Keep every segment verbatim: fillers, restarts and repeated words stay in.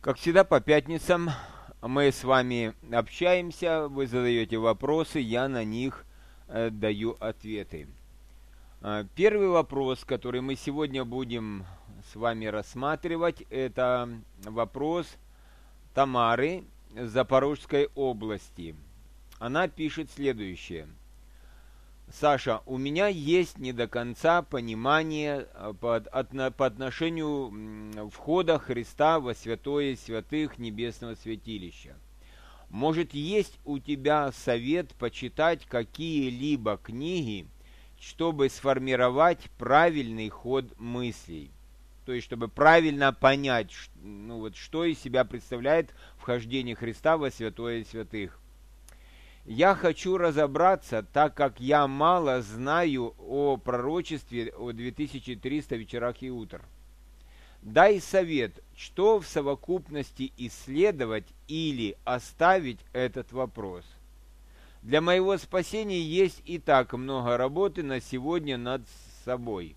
Как всегда, по пятницам мы с вами общаемся, вы задаете вопросы, я на них э, даю ответы. Э, Первый вопрос, который мы сегодня будем с вами рассматривать, это вопрос Тамары из Запорожской области. Она пишет следующее. Саша, у меня есть не до конца понимание по, от, по отношению входа Христа во святое святых небесного святилища. Может, есть у тебя совет почитать какие-либо книги, чтобы сформировать правильный ход мыслей? То есть, чтобы правильно понять, ну, вот, что из себя представляет вхождение Христа во святое святых. Я хочу разобраться, так как я мало знаю о пророчестве о две тысячи триста вечерах и утр. Дай совет, что в совокупности исследовать или оставить этот вопрос. Для моего спасения есть и так много работы на сегодня над собой.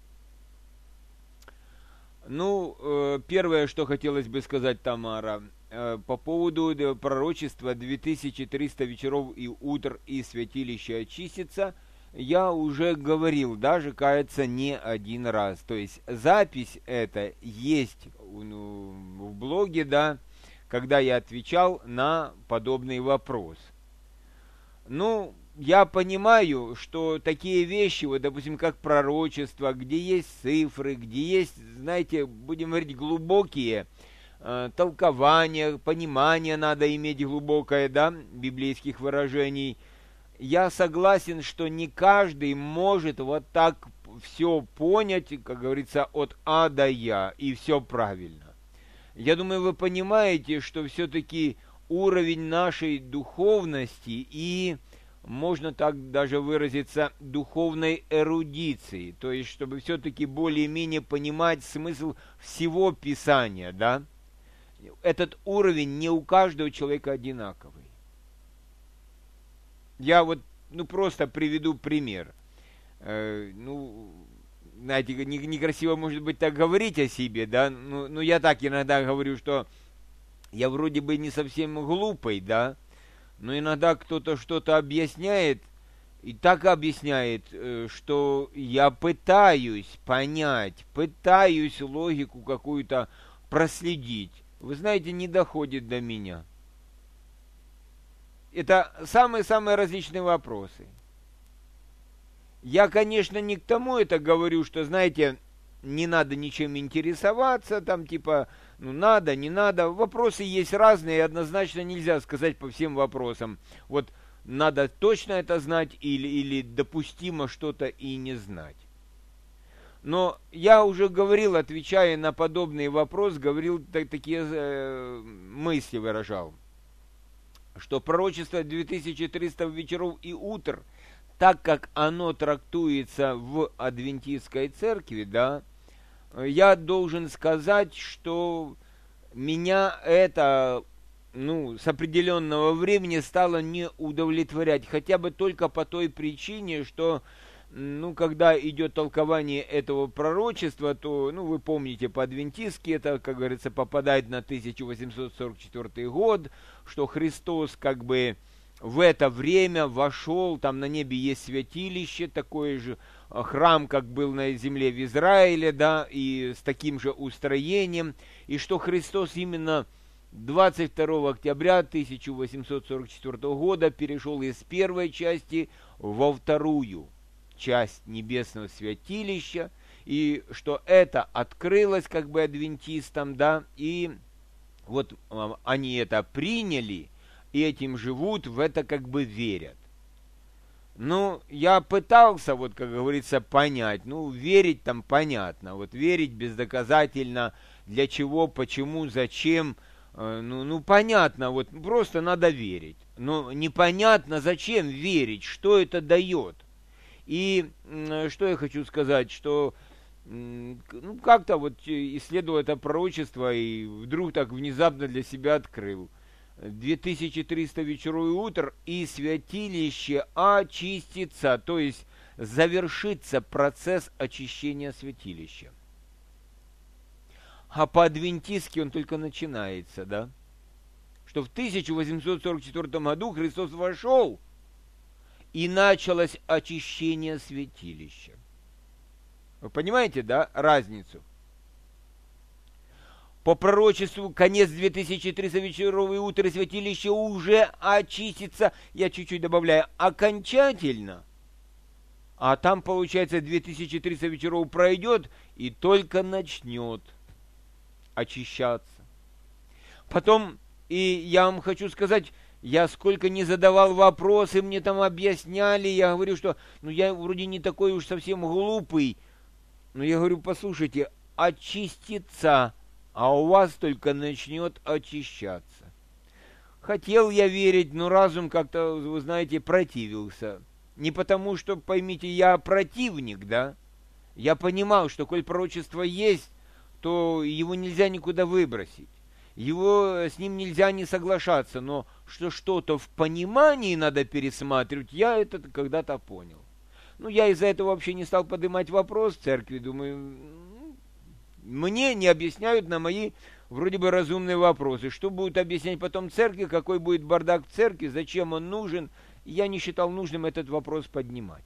Ну, первое, что хотелось бы сказать, Тамара, по поводу пророчества две тысячи триста вечеров и утр и святилище очистится, я уже говорил, даже, кажется, не один раз. То есть запись эта есть в блоге, да, когда я отвечал на подобный вопрос. Ну, я понимаю, что такие вещи, вот, допустим, как пророчество, где есть цифры, где есть, знаете, будем говорить, глубокие э, толкования, понимание надо иметь глубокое, да, библейских выражений. Я согласен, что не каждый может вот так все понять, как говорится, от А до Я, и все правильно. Я думаю, вы понимаете, что все-таки уровень нашей духовности и, можно так даже выразиться, духовной эрудиции, то есть, чтобы все-таки более-менее понимать смысл всего Писания, да, этот уровень не у каждого человека одинаковый. Я вот, ну, просто приведу пример. Э, ну, знаете, не, некрасиво, может быть, так говорить о себе, да, ну, ну, я так иногда говорю, что я вроде бы не совсем глупый, да, но иногда кто-то что-то объясняет, и так объясняет, что я пытаюсь понять, пытаюсь логику какую-то проследить. Вы знаете, не доходит до меня. Это самые-самые различные вопросы. Я, конечно, не к тому это говорю, что, знаете, не надо ничем интересоваться, там типа, ну надо, не надо. Вопросы есть разные, и однозначно нельзя сказать по всем вопросам. Вот надо точно это знать или, или допустимо что-то и не знать. Но я уже говорил, отвечая на подобный вопрос, говорил, так, такие э, мысли выражал, что пророчество две тысячи триста вечеров и утр, так как оно трактуется в адвентистской церкви, да, я должен сказать, что меня это, ну, с определенного времени стало не удовлетворять, хотя бы только по той причине, что, ну, когда идет толкование этого пророчества, то, ну, вы помните, по-адвентистски это, как говорится, попадает на тысяча восемьсот сорок четвёртый год, что Христос как бы в это время вошел, там на небе есть святилище, такое же храм, как был на земле в Израиле, да, и с таким же устроением, и что Христос именно двадцать второго октября тысяча восемьсот сорок четвёртого года перешел из первой части во вторую часть небесного святилища, и что это открылось как бы адвентистам, да, и вот они это приняли, и этим живут, в это как бы верят. Ну, я пытался, вот, как говорится, понять. Ну, верить там понятно. Вот верить бездоказательно, для чего, почему, зачем. Э, ну, ну, понятно, вот просто надо верить. Но непонятно, зачем верить, что это дает. И э, что я хочу сказать, что э, ну, как-то вот исследовал это пророчество и вдруг так внезапно для себя открыл. две тысячи триста вечеров и утр, и святилище очистится, то есть завершится процесс очищения святилища. а по-адвентистски он только начинается, да? Что в тысяча восемьсот сорок четвёртом году Христос вошел, и началось очищение святилища. Вы понимаете, да, разницу? По пророчеству, конец две тысячи триста вечеров и утро святилище уже очистится, я чуть-чуть добавляю, окончательно. А там, получается, две тысячи триста вечеров пройдет и только начнет очищаться. Потом, и я вам хочу сказать, я сколько не задавал вопросы, мне там объясняли, я говорю, что, ну, я вроде не такой уж совсем глупый, но я говорю, послушайте, очистится, а у вас только начнет очищаться. Хотел я верить, но разум как-то, вы знаете, противился. Не потому, что, поймите, я противник, да? Я понимал, что коль пророчество есть, то его нельзя никуда выбросить. Его, с ним нельзя не соглашаться, но что что-то в понимании надо пересматривать, я это когда-то понял. Ну, я из-за этого вообще не стал поднимать вопрос в церкви, думаю, мне не объясняют на мои вроде бы разумные вопросы. Что будут объяснять потом церкви, какой будет бардак в церкви, зачем он нужен, я не считал нужным этот вопрос поднимать.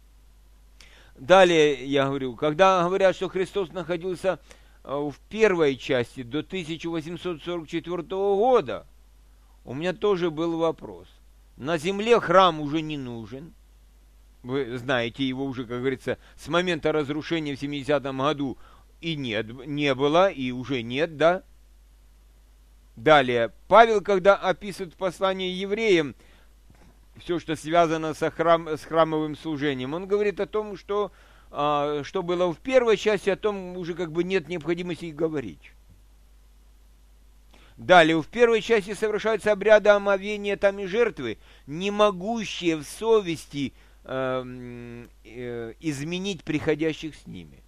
Далее, я говорю, когда говорят, что Христос находился в первой части до тысяча восемьсот сорок четвёртого года, у меня тоже был вопрос. На земле храм уже не нужен. Вы знаете, его уже, как говорится, с момента разрушения в семидесятом году и нет, не было, и уже нет, да? Далее, Павел, когда описывает послание евреям, все, что связано со храм, с храмовым служением, он говорит о том, что, а, что было в первой части, о том уже как бы нет необходимости и говорить. Далее, в первой части совершаются обряды омовения там и жертвы, не могущие в совести э, э, изменить приходящих с ними.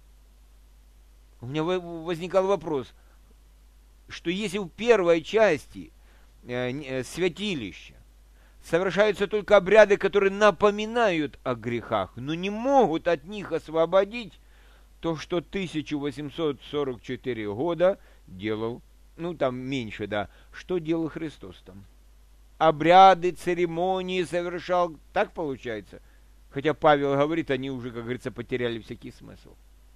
У меня возникал вопрос, что если в первой части э, святилища совершаются только обряды, которые напоминают о грехах, но не могут от них освободить, то что тысяча восемьсот сорок четыре года делал, ну там меньше, да, что делал Христос там? Обряды, церемонии совершал, так получается? Хотя Павел говорит, они уже, как говорится, потеряли всякий смысл.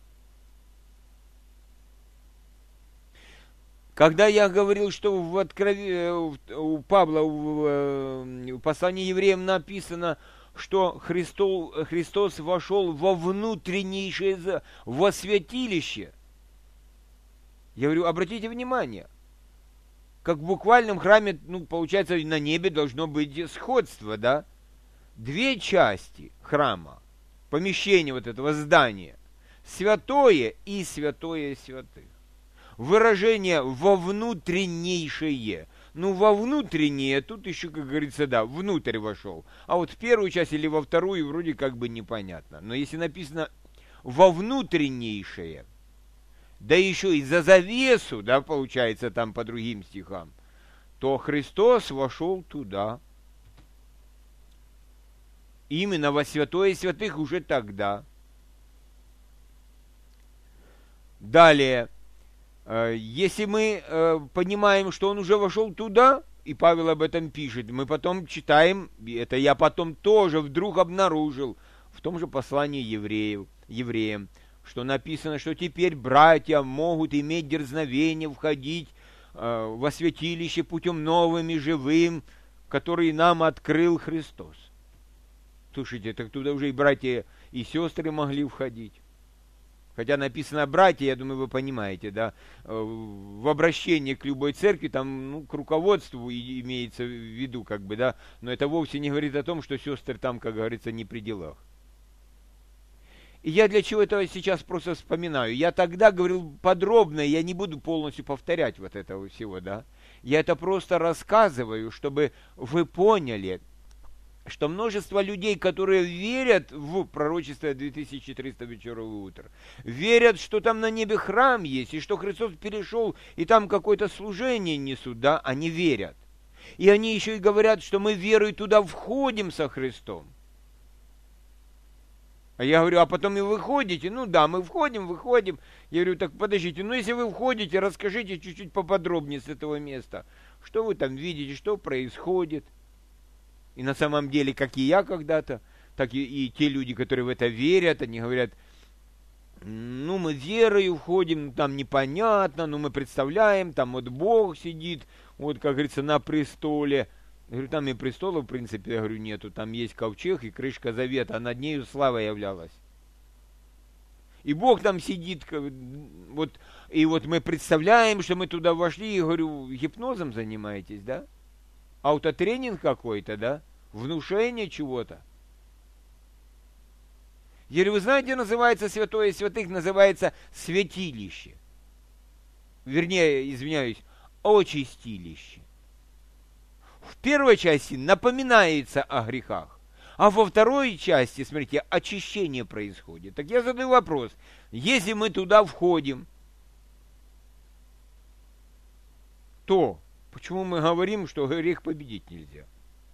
Когда я говорил, что в открове... у Павла в, в послании евреям написано, что Христос, Христос вошел во внутреннейшее, во святилище, я говорю, обратите внимание, как в буквальном храме, ну, получается, на небе должно быть сходство, да? Две части храма, помещения вот этого здания, святое и святое святых. Выражение «во внутреннейшее». Ну, во внутреннее, тут еще, как говорится, да, внутрь вошел. А вот в первую часть или во вторую вроде как бы непонятно. Но если написано «во внутреннейшее», да еще и за завесу, да, получается там по другим стихам, то Христос вошел туда. Именно во святое святых уже тогда. Далее. Если мы э, понимаем, что он уже вошел туда, и Павел об этом пишет, мы потом читаем, это я потом тоже вдруг обнаружил, в том же послании евреев, евреям, что написано, что теперь братья могут иметь дерзновение входить э, во святилище путем новым и живым, который нам открыл Христос. Слушайте, так туда уже и братья, и сестры могли входить. Хотя написано «братья», я думаю, вы понимаете, да, в обращении к любой церкви, там, ну, к руководству имеется в виду, как бы, да, но это вовсе не говорит о том, что сестры там, как говорится, не при делах. И я для чего это сейчас просто вспоминаю? Я тогда говорил подробно, я не буду полностью повторять вот этого всего, да. Я это просто рассказываю, чтобы вы поняли, что множество людей, которые верят в пророчество две тысячи триста вечеров и утр, верят, что там на небе храм есть, и что Христос перешел, и там какое-то служение несут, да, они верят. И они еще и говорят, что мы верой туда входим со Христом. А я говорю, а потом и выходите? Ну да, мы входим, выходим. Я говорю, так подождите, ну если вы входите, расскажите чуть-чуть поподробнее с этого места. Что вы там видите, что происходит? И на самом деле, как и я когда-то, так и, и те люди, которые в это верят, они говорят, ну мы верою входим, там непонятно, ну мы представляем, там вот Бог сидит, вот как говорится, на престоле. Я говорю, там и престола, в принципе, я говорю, нету. Там есть ковчег и крышка завета, а над нею слава являлась. И Бог там сидит, вот, и вот мы представляем, что мы туда вошли, и говорю, гипнозом занимаетесь, да? Аутотренинг какой-то, да? Внушение чего-то. Я говорю, вы знаете, называется святое святых, называется святилище. Вернее, извиняюсь, очистилище. В первой части напоминается о грехах, а во второй части, смотрите, очищение происходит. Так я задаю вопрос, если мы туда входим, то почему мы говорим, что грех победить нельзя?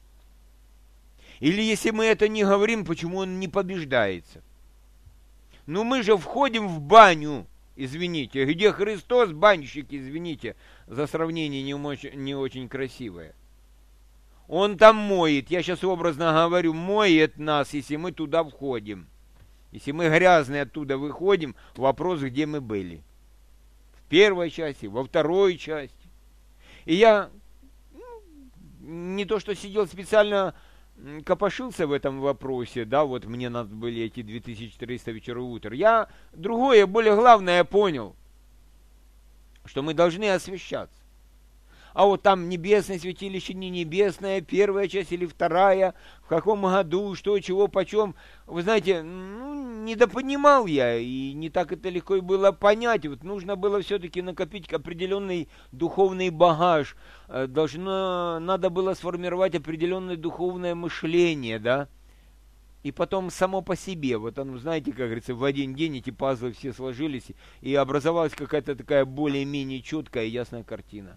Или если мы это не говорим, почему он не побеждается? Ну мы же входим в баню, извините, где Христос, банщик, извините, за сравнение не очень, не очень красивое. Он там моет, я сейчас образно говорю, моет нас, если мы туда входим. Если мы грязные оттуда выходим, вопрос, где мы были. В первой части, во второй части. И я ну, не то, что сидел специально, копошился в этом вопросе, да, вот мне надо были эти две тысячи триста вечеров и утр. Я другое, более главное понял, что мы должны освящаться. А вот там небесное святилище, не небесное, первая часть или вторая, в каком году, что, чего, почем. Вы знаете, ну, недопонимал я, и не так это легко и было понять. Вот нужно было все-таки накопить определенный духовный багаж. Должно, надо было сформировать определенное духовное мышление, да. И потом само по себе, вот оно, знаете, как говорится, в один день эти пазлы все сложились, и образовалась какая-то такая более-менее четкая и ясная картина.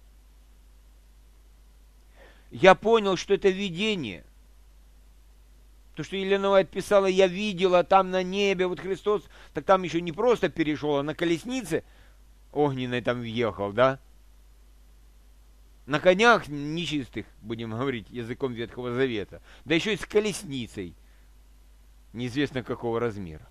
Я понял, что это видение. То, что Елена Уайт писала, я видела там на небе, вот Христос, так там еще не просто перешел, а на колеснице огненной там въехал, да? На конях нечистых, будем говорить языком Ветхого Завета. Да еще и с колесницей, неизвестно какого размера.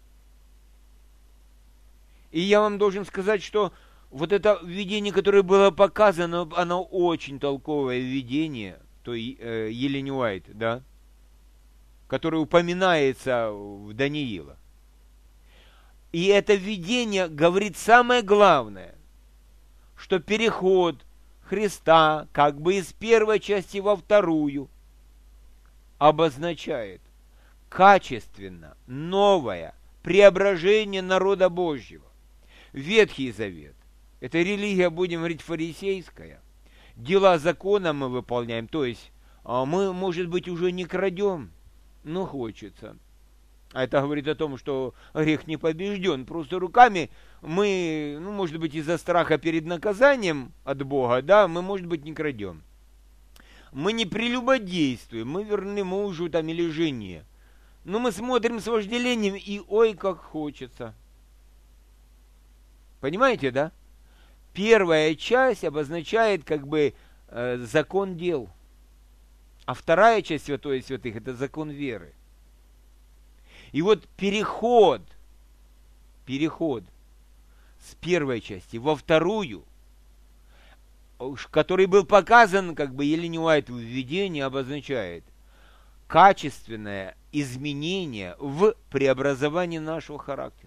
И я вам должен сказать, что вот это видение, которое было показано, оно очень толковое видение, то э, Елене Уайт, да, которое упоминается в Даниила. И это видение говорит самое главное, что переход Христа как бы из первой части во вторую обозначает качественно новое преображение народа Божьего. Ветхий Завет. Это религия, будем говорить, фарисейская. Дела закона мы выполняем. То есть мы, может быть, уже не крадем, но хочется. А это говорит о том, что грех не побежден. Просто руками мы, ну, может быть, из-за страха перед наказанием от Бога, да, мы, может быть, не крадем. Мы не прелюбодействуем, мы верны мужу там или жене. Но мы смотрим с вожделением и ой, как хочется. Понимаете, да? Первая часть обозначает как бы э, закон дел, а вторая часть святое святых это закон веры. И вот переход, переход с первой части во вторую, который был показан как бы Елене Уайт в видении, обозначает качественное изменение в преобразовании нашего характера.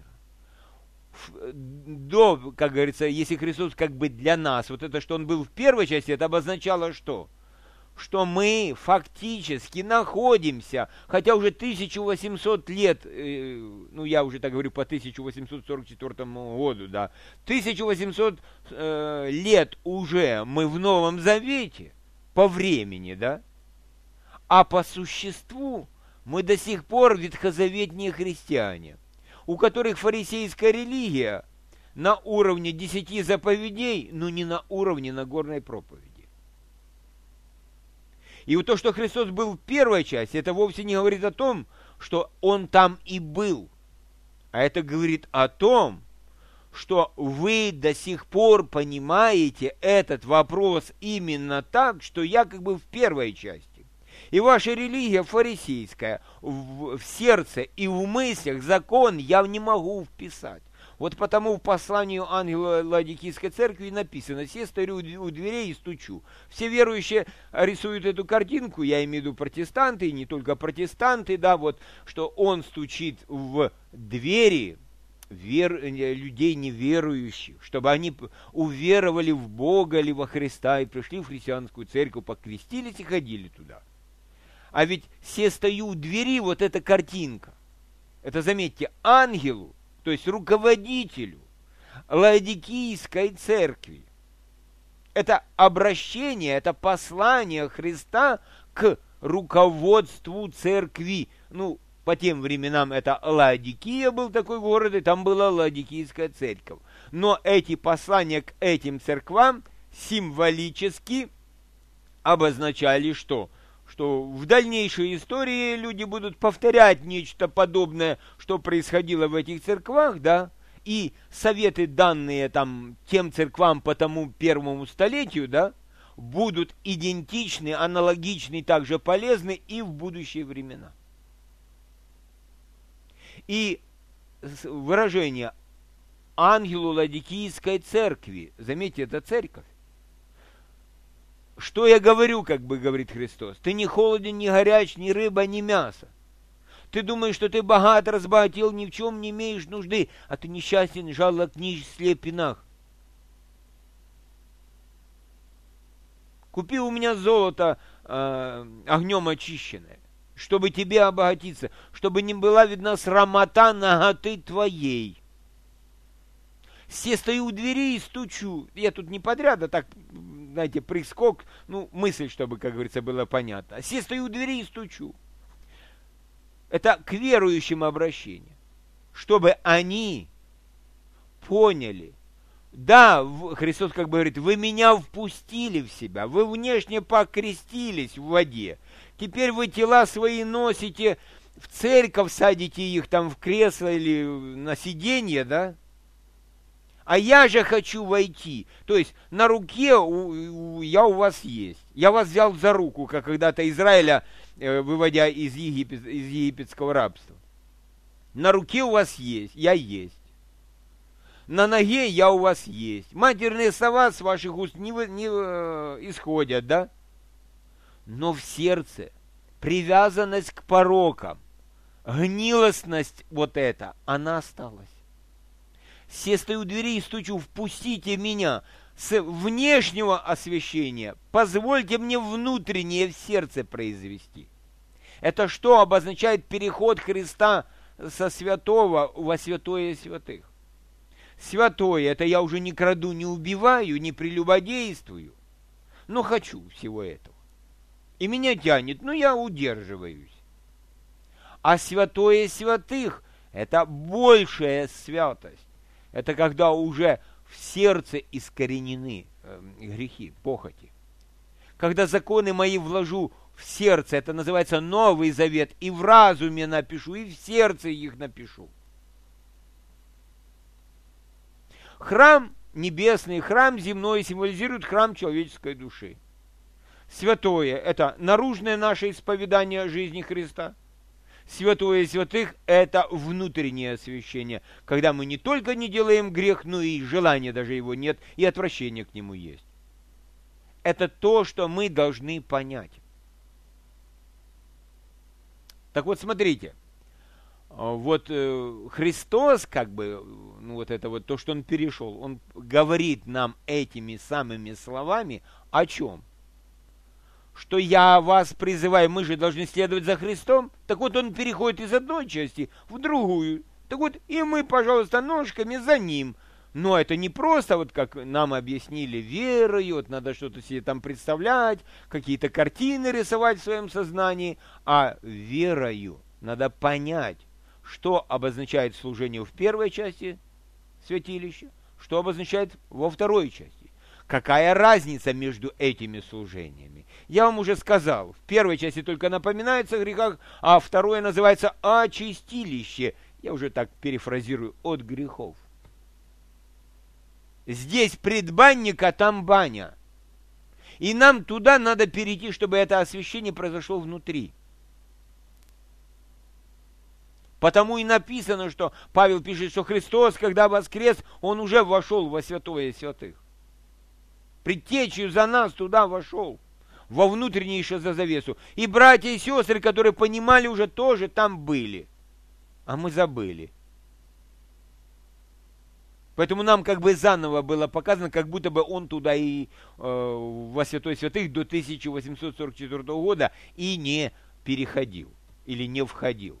До, как говорится, если Христос как бы для нас, вот это, что Он был в первой части, это обозначало что? Что мы фактически находимся, хотя уже тысяча восемьсот лет, э, ну я уже так говорю по тысяча восемьсот сорок четвёртому году, да, тысяча восемьсот э, лет уже мы в Новом Завете, по времени, да, а по существу мы до сих пор ветхозаветные христиане, у которых фарисейская религия на уровне десяти заповедей, но не на уровне Нагорной проповеди. И вот то, что Христос был в первой части, это вовсе не говорит о том, что он там и был. А это говорит о том, что вы до сих пор понимаете этот вопрос именно так, что я как бы в первой части. И ваша религия фарисейская в, в сердце и в мыслях закон я не могу вписать. Вот потому в послании ангела Ладикийской церкви написано: «Се стою у дверей и стучу». Все верующие рисуют эту картинку, я имею в виду протестанты, и не только протестанты, да, вот, что он стучит в двери вер... людей неверующих, чтобы они уверовали в Бога или во Христа и пришли в христианскую церковь, покрестились и ходили туда. А ведь «се стою у двери» — вот эта картинка. Это, заметьте, ангелу, то есть руководителю Лаодикийской церкви. Это обращение, это послание Христа к руководству церкви. Ну, по тем временам это Лаодикия был такой город, и там была Лаодикийская церковь. Но эти послания к этим церквам символически обозначали что? Что в дальнейшей истории люди будут повторять нечто подобное, что происходило в этих церквах, да, и советы, данные там тем церквам по тому первому столетию, да, будут идентичны, аналогичны, также полезны и в будущие времена. И выражение ангелу Ладикийской церкви, заметьте, это церковь. Что я говорю, как бы говорит Христос? Ты не холоден, не горяч, ни рыба, ни мясо. Ты думаешь, что ты богат, разбогател, ни в чем не имеешь нужды, а ты несчастен, жалок, нищ, слеп и наг. Купи у меня золото э, огнем очищенное, чтобы тебе обогатиться, чтобы не была видна срамота наготы твоей. Все стою у двери и стучу. Я тут не подряд, а так, знаете, прискок, ну, мысль, чтобы, как говорится, было понятно. Все стою у двери и стучу. Это к верующим обращение. Чтобы они поняли. Да, Христос как бы говорит, вы меня впустили в себя, вы внешне покрестились в воде. Теперь вы тела свои носите в церковь, садите их там в кресло или на сиденье, да? А я же хочу войти. То есть на руке у, у, я у вас есть. Я вас взял за руку, как когда-то Израиля, э, выводя из, Египет, из египетского рабства. На руке у вас есть, я есть. На ноге я у вас есть. Матерные слова с ваших уст не, не э, исходят, да? Но в сердце привязанность к порокам, гнилостность вот эта, она осталась. Се стою у двери и стучу, впустите меня с внешнего освящения, позвольте мне внутреннее в сердце произвести. Это что обозначает переход Христа со святого во святое святых? Святое — это я уже не краду, не убиваю, не прелюбодействую, но хочу всего этого. И меня тянет, но я удерживаюсь. А святое святых — это большая святость. Это когда уже в сердце искоренены э, грехи, похоти. Когда законы мои вложу в сердце, это называется Новый Завет, и в разуме напишу, и в сердце их напишу. Храм небесный, храм земной символизирует храм человеческой души. Святое – это наружное наше исповедание жизни Христа. Святое святых – это внутреннее освящение, когда мы не только не делаем грех, но и желания даже его нет, и отвращение к нему есть. Это то, что мы должны понять. Так вот, смотрите, вот Христос, как бы, ну вот это вот то, что Он перешел, Он говорит нам этими самыми словами о чем? Что я вас призываю, мы же должны следовать за Христом. Так вот он переходит из одной части в другую. Так вот и мы, пожалуйста, ножками за ним. Но это не просто, вот как нам объяснили, верою, вот надо что-то себе там представлять, какие-то картины рисовать в своем сознании, а верою надо понять, что обозначает служение в первой части святилища, что обозначает во второй части. какая разница между этими служениями? Я вам уже сказал, в первой части только напоминается о грехах, а второе называется очистилище. Я уже так перефразирую, от грехов. Здесь предбанник, а там баня. И нам туда надо перейти, чтобы это освящение произошло внутри. Потому и написано, что Павел пишет, что Христос, когда воскрес, Он уже вошел во святое святых. Предтечью за нас туда вошел, во внутреннейшее за завесу. И братья и сестры, которые понимали, уже тоже там были. А мы забыли. Поэтому нам как бы заново было показано, как будто бы Он туда и э, во святое святых до тысяча восемьсот сорок четвёртого года и не переходил, или не входил.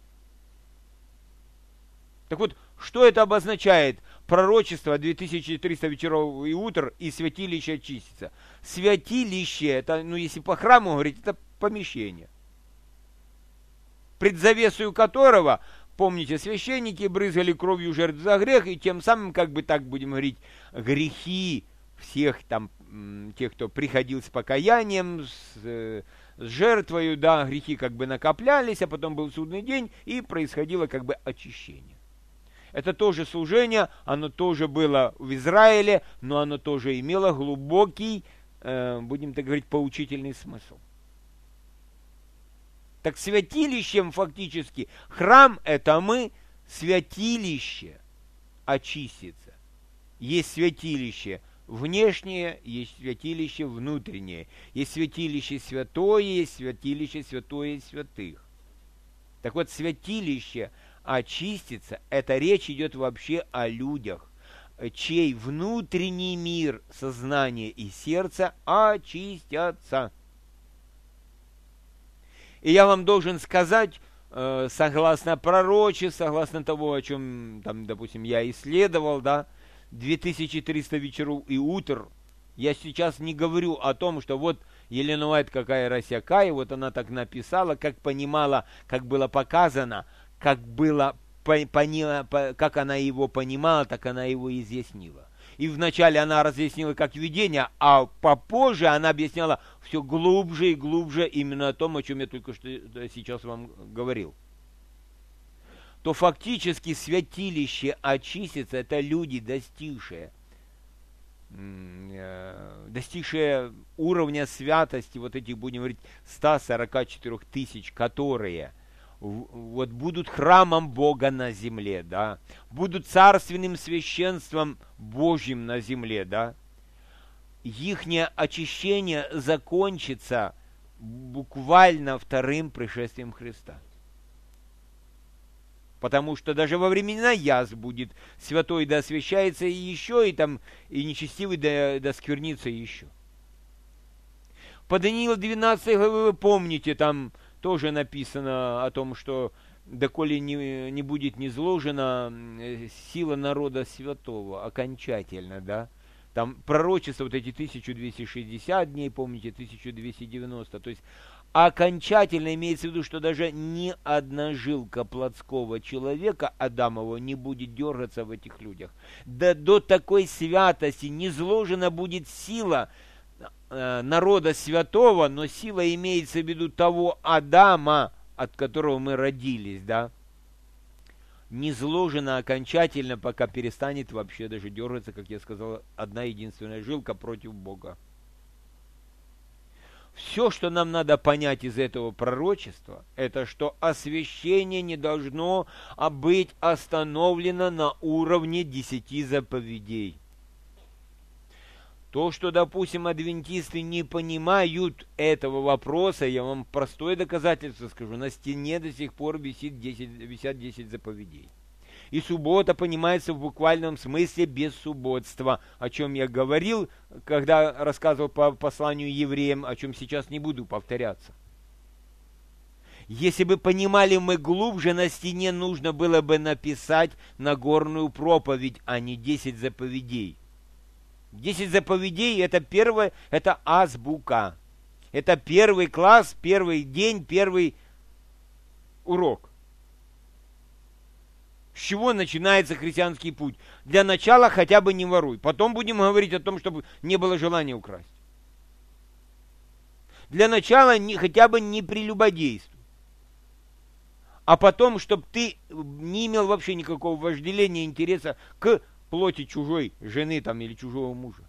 Так вот, что это обозначает? Пророчество две тысячи триста вечеров и утр и святилище очистится. Святилище, это, ну если по храму говорить, это помещение, предзавесою которого, помните, священники брызгали кровью жертв за грех, и тем самым, как бы так будем говорить, грехи всех там, тех, кто приходил с покаянием, с, с жертвою, да, грехи как бы накоплялись, а потом был судный день, и происходило как бы очищение. Это тоже служение, оно тоже было в Израиле, но оно тоже имело глубокий, э, будем так говорить, поучительный смысл. Так святилищем фактически, храм это мы, святилище очистится. Есть святилище внешнее, есть святилище внутреннее. Есть святилище святое, есть святилище святое святых. Так вот, святилище очистится, это речь идет вообще о людях, чей внутренний мир, сознание и сердце очистятся. И я вам должен сказать, э, согласно пророчеству, согласно того, о чем, там, допустим, я исследовал, да, две тысячи триста вечеров и утр, я сейчас не говорю о том, что вот Елена Уайт какая рассякая, вот она так написала, как понимала, как было показано, как было, поняла, как она его понимала, так она его изъяснила. И вначале она разъяснила как видение, а попозже она объясняла все глубже и глубже именно о том, о чем я только что сейчас вам говорил. То фактически святилище очистится, это люди, достигшие, достигшие уровня святости, вот этих, будем говорить, ста сорока четырёх тысяч, которые вот будут храмом Бога на земле, да, будут царственным священством Божьим на земле, да, ихнее очищение закончится буквально вторым пришествием Христа. Потому что даже во времена язв будет святой да освящается и еще, и там, и нечестивый да, да сквернится еще. По Даниилу двенадцатой главы вы помните, там тоже написано о том, что доколе не, не будет низложена сила народа святого окончательно, да. Там пророчество, вот эти тысяча двести шестьдесят дней, помните, тысяча двести девяносто, то есть окончательно имеется в виду, что даже ни одна жилка плотского человека Адамова не будет дергаться в этих людях. Да до такой святости низложена будет сила народа святого, но сила имеется в виду того Адама, от которого мы родились, да, не сложена окончательно, пока перестанет вообще даже дергаться, как я сказал, одна единственная жилка против Бога. Все, что нам надо понять из этого пророчества, это что освящение не должно быть остановлено на уровне десяти заповедей. То, что, допустим, адвентисты не понимают этого вопроса, я вам простое доказательство скажу. На стене до сих пор висит десять, висят десять заповедей. И суббота понимается в буквальном смысле без субботства, о чем я говорил, когда рассказывал по посланию евреям, о чем сейчас не буду повторяться. Если бы понимали мы глубже, на стене нужно было бы написать Нагорную проповедь, а не десять заповедей. Десять заповедей – это первое, это азбука. Это первый класс, первый день, первый урок. С чего начинается христианский путь? Для начала хотя бы не воруй. Потом будем говорить о том, чтобы не было желания украсть. Для начала не, хотя бы не прелюбодействуй. А потом, чтобы ты не имел вообще никакого вожделения, интереса к плоти чужой жены там, или чужого мужа.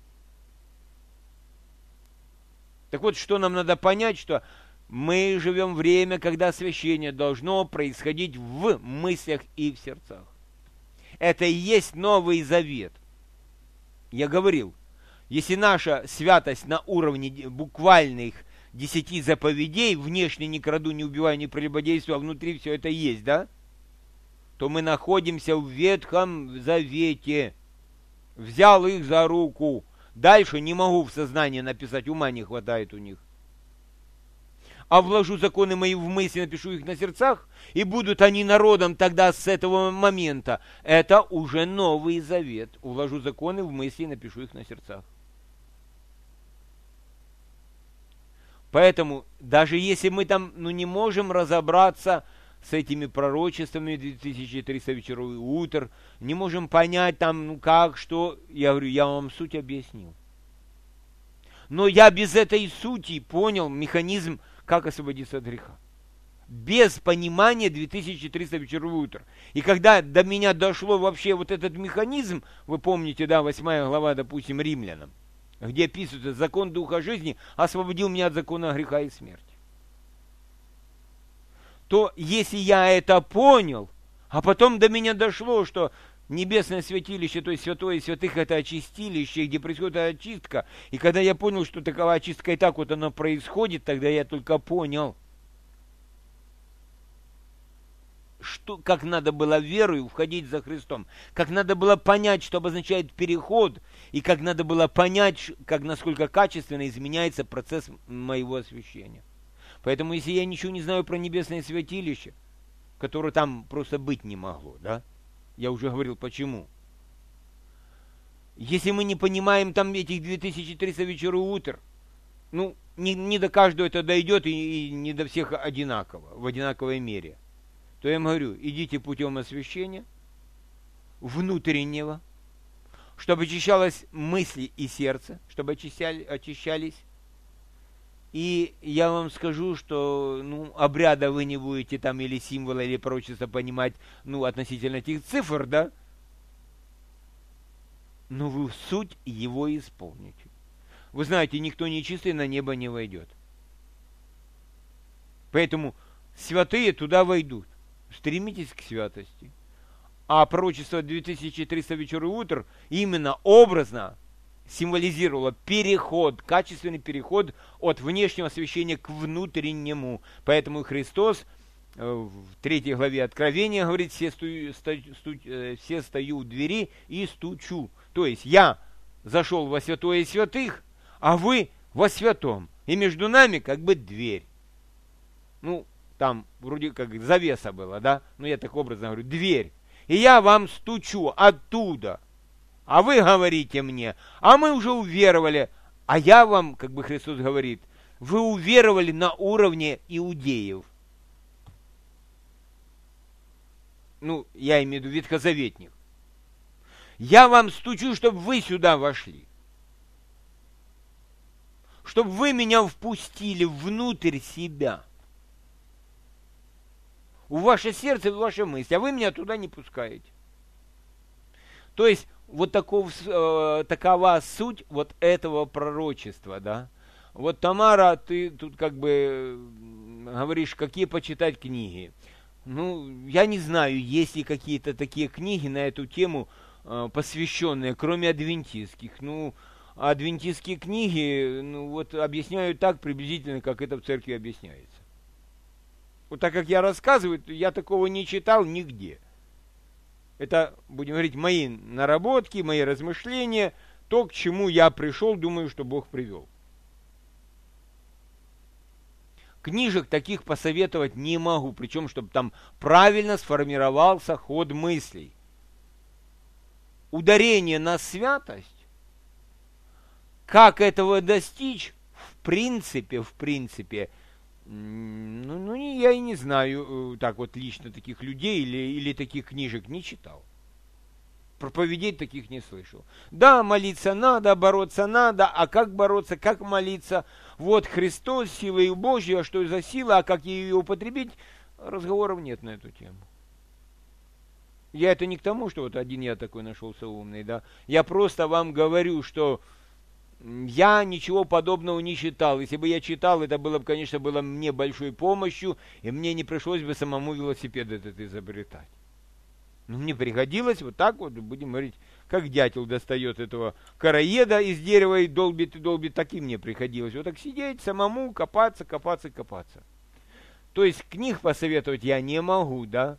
Так вот, что нам надо понять, что мы живем время, когда освящение должно происходить в мыслях и в сердцах. Это и есть Новый Завет. Я говорил, если наша святость на уровне буквальных десяти заповедей, внешне не краду, не убиваю, не прелюбодействую, а внутри все это есть, да? То мы находимся в Ветхом Завете. Взял их за руку. Дальше не могу в сознании написать, ума не хватает у них. А вложу законы мои в мысли, напишу их на сердцах, и будут они народом тогда с этого момента. Это уже Новый Завет. Вложу законы в мысли, напишу их на сердцах. Поэтому, даже если мы там ну, не можем разобраться с этими пророчествами, две тысячи триста вечеров и утр, не можем понять там, ну как, что, я говорю, я вам суть объяснил. Но я без этой сути понял механизм, как освободиться от греха. Без понимания две тысячи триста вечеров и утр. И когда до меня дошло вообще вот этот механизм, вы помните, да, восьмая глава, допустим, Римлянам, где описывается закон Духа жизни, освободил меня от закона греха и смерти. То если я это понял, а потом до меня дошло, что небесное святилище, то есть святое и святых, это очистилище, где происходит очистка, и когда я понял, что такова очистка и так вот она происходит, тогда я только понял, что, как надо было верою входить за Христом, как надо было понять, что обозначает переход, и как надо было понять, как, насколько качественно изменяется процесс моего освящения. Поэтому, если я ничего не знаю про небесное святилище, которое там просто быть не могло, да, я уже говорил, почему. Если мы не понимаем там этих две тысячи триста вечеров и утр, ну, не, не до каждого это дойдет и, и не до всех одинаково, в одинаковой мере, то я им говорю, идите путем освящения, внутреннего, чтобы очищалось мысли и сердце, чтобы очищали, очищались. И я вам скажу, что ну, обряда вы не будете там или символа, или пророчества понимать, ну, относительно этих цифр, да? Но вы суть его исполните. Вы знаете, никто нечистый на небо не войдет. Поэтому святые туда войдут. Стремитесь к святости. А пророчество две тысячи триста вечеров и утр именно образно символизировало переход, качественный переход от внешнего освящения к внутреннему. Поэтому Христос в третьей главе Откровения говорит, все стою, сто, сту, все стою у двери и стучу. То есть я зашел во святое святых, а вы во святом. И между нами как бы дверь. Ну, там вроде как завеса была, да? Ну, я так образно говорю, дверь. И я вам стучу оттуда. А вы говорите мне, а мы уже уверовали. А я вам, как бы Христос говорит, вы уверовали на уровне иудеев. Ну, я имею в виду ветхозаветних. Я вам стучу, чтобы вы сюда вошли. Чтобы вы меня впустили внутрь себя. В ваше сердце, в ваши мысли. А вы меня туда не пускаете. То есть, вот таков, э, такова суть вот этого пророчества, да. Вот, Тамара, ты тут как бы говоришь, какие почитать книги. Ну, я не знаю, есть ли какие-то такие книги на эту тему, э, посвященные, кроме адвентистских. Ну, адвентистские книги, ну, вот объясняют так приблизительно, как это в церкви объясняется. Вот так как я рассказываю, я такого не читал нигде. Это, будем говорить, мои наработки, мои размышления, то, к чему я пришел, думаю, что Бог привел. Книжек таких посоветовать не могу, причем, чтобы там правильно сформировался ход мыслей. Ударение на святость, как этого достичь, в принципе, в принципе, Ну, ну я и не знаю, так вот лично таких людей или, или таких книжек не читал. Проповедей таких не слышал. Да, молиться надо, бороться надо, а как бороться, как молиться? Вот Христос, сила Божья, а что за сила, а как ее употребить? Разговоров нет на эту тему. Я это не к тому, что вот один я такой нашелся умный, да. Я просто вам говорю, что я ничего подобного не читал. Если бы я читал, это было бы, конечно, было мне большой помощью, и мне не пришлось бы самому велосипед этот изобретать. Но мне приходилось вот так вот, будем говорить, как дятел достает этого короеда из дерева и долбит, и долбит, так и мне приходилось. Вот так сидеть, самому копаться, копаться, копаться. То есть книг посоветовать я не могу, да.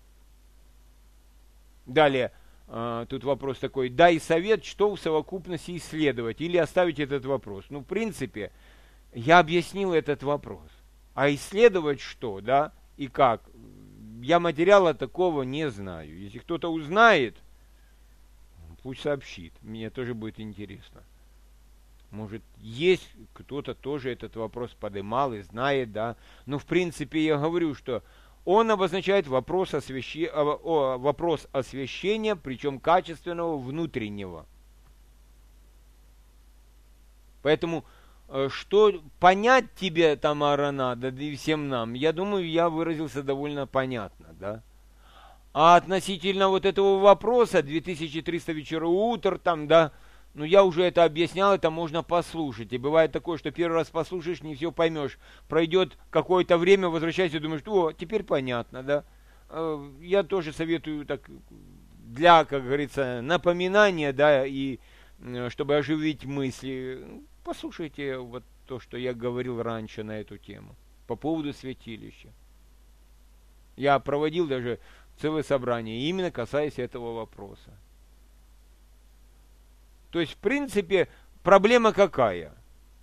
Далее, э, тут вопрос такой, дай совет, что в совокупности исследовать, или оставить этот вопрос. Ну, в принципе, я объяснил этот вопрос. А исследовать что, да, и как? Я материала такого не знаю. Если кто-то узнает, пусть сообщит. Мне тоже будет интересно. Может, есть кто-то тоже этот вопрос поднимал и знает, да. Но, в принципе, я говорю, что он обозначает вопрос, освящи... вопрос освящения, причем качественного внутреннего. Поэтому, что понять тебе, Тамара, надо, да и всем нам, я думаю, я выразился довольно понятно, да. А относительно вот этого вопроса, две тысячи триста вечеров утр, там, да, ну, я уже это объяснял, это можно послушать. И бывает такое, что первый раз послушаешь, не все поймешь. Пройдет какое-то время, возвращайся и думаешь, о, теперь понятно, да. Я тоже советую так для, как говорится, напоминания, да, и чтобы оживить мысли, послушайте вот то, что я говорил раньше на эту тему, по поводу святилища. Я проводил даже целое собрание, именно касаясь этого вопроса. То есть, в принципе, проблема какая?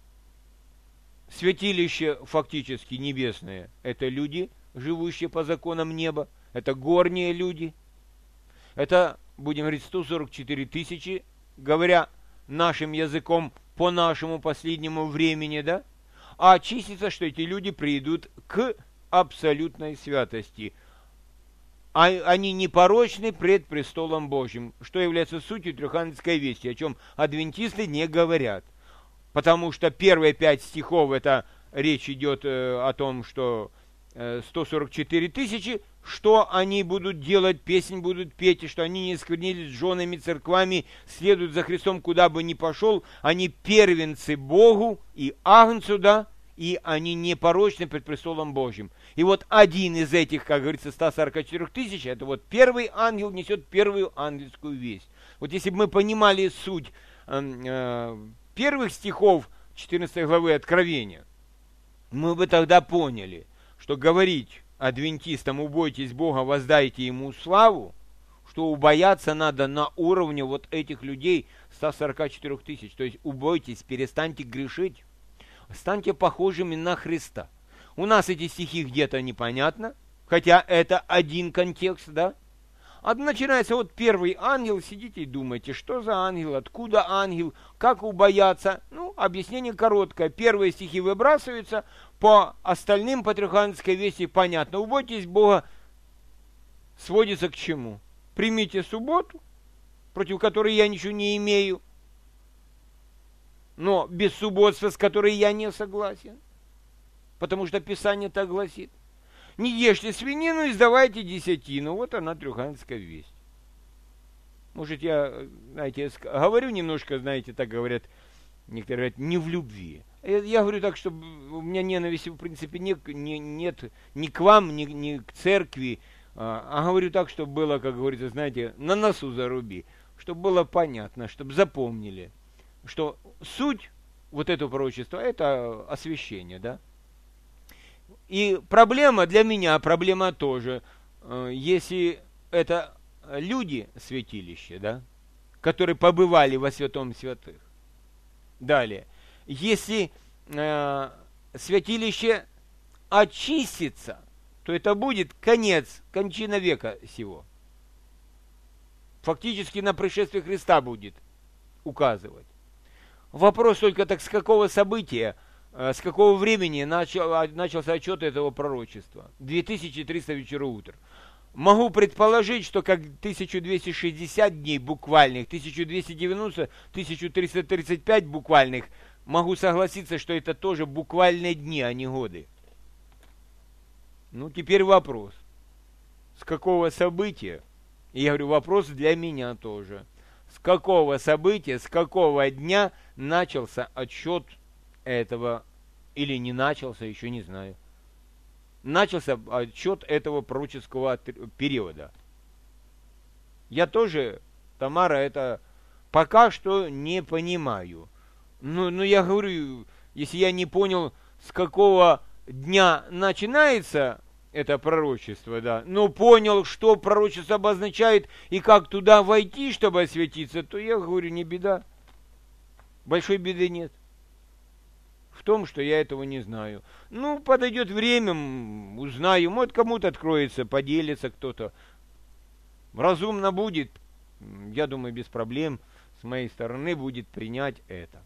Святилище фактически небесное – это люди, живущие по законам неба, это горние люди, это, будем говорить, сто сорок четыре тысячи, говоря нашим языком по нашему последнему времени, да? А числится, что эти люди придут к абсолютной святости. А они непорочны пред престолом Божьим, что является сутью трехангельской вести, о чем адвентисты не говорят. Потому что первые пять стихов, это речь идет э, о том, что э, сто сорок четыре тысячи, что они будут делать, песнь будут петь, и что они не сквернились с женами, церквами, следуют за Христом, куда бы ни пошел, они первенцы Богу и Агнцу, да, и они непорочны пред престолом Божьим. И вот один из этих, как говорится, ста сорока четырёх тысяч, это вот первый ангел несет первую ангельскую весть. Вот если бы мы понимали суть э, э, первых стихов четырнадцатой главы Откровения, мы бы тогда поняли, что говорить адвентистам «убойтесь Бога, воздайте Ему славу», что убояться надо на уровне вот этих людей ста сорока четырёх тысяч. То есть убойтесь, перестаньте грешить. Станьте похожими на Христа. У нас эти стихи где-то непонятно, хотя это один контекст, да? А начинается вот первый ангел, сидите и думаете, что за ангел, откуда ангел, как убояться. Ну, объяснение короткое. Первые стихи выбрасываются, по остальным по трехангельской вести понятно. Убойтесь Бога сводится к чему? Примите субботу, против которой я ничего не имею, но без субботства, с которой я не согласен, потому что Писание так гласит. Не ешьте свинину и сдавайте десятину. Вот она, трехангельская весть. Может, я, знаете, говорю немножко, знаете, так говорят, некоторые говорят, не в любви. Я говорю так, что у меня ненависти, в принципе, не, не, нет ни к вам, ни, ни к церкви, а, а говорю так, чтобы было, как говорится, знаете, на носу заруби, чтобы было понятно, чтобы запомнили, что суть вот этого пророчества – это освящение, да. И проблема для меня, проблема тоже, если это люди святилища, да, которые побывали во святом святых. Далее, если э, святилище очистится, то это будет конец, кончина века сего. Фактически на пришествие Христа будет указывать. Вопрос только так, с какого события С какого времени начал, начался отчет этого пророчества? две тысячи триста вечеров утр. Могу предположить, что как тысяча двести шестьдесят дней буквальных, тысяча двести девяносто, тысяча триста тридцать пять буквальных, могу согласиться, что это тоже буквальные дни, а не годы. Ну, теперь вопрос. С какого события? И я говорю, вопрос для меня тоже. С какого события, с какого дня начался отсчет этого, или не начался, еще не знаю. Начался отсчет этого пророческого периода. Я тоже, Тамара, это пока что не понимаю. Ну, ну, я говорю, если я не понял, с какого дня начинается это пророчество, да, но понял, что пророчество обозначает и как туда войти, чтобы осветиться, то я говорю, не беда. Большой беды нет. В том, что я этого не знаю. Ну, подойдет время, узнаю, может, кому-то откроется, поделится кто-то. Разумно будет, я думаю, без проблем с моей стороны будет принять это.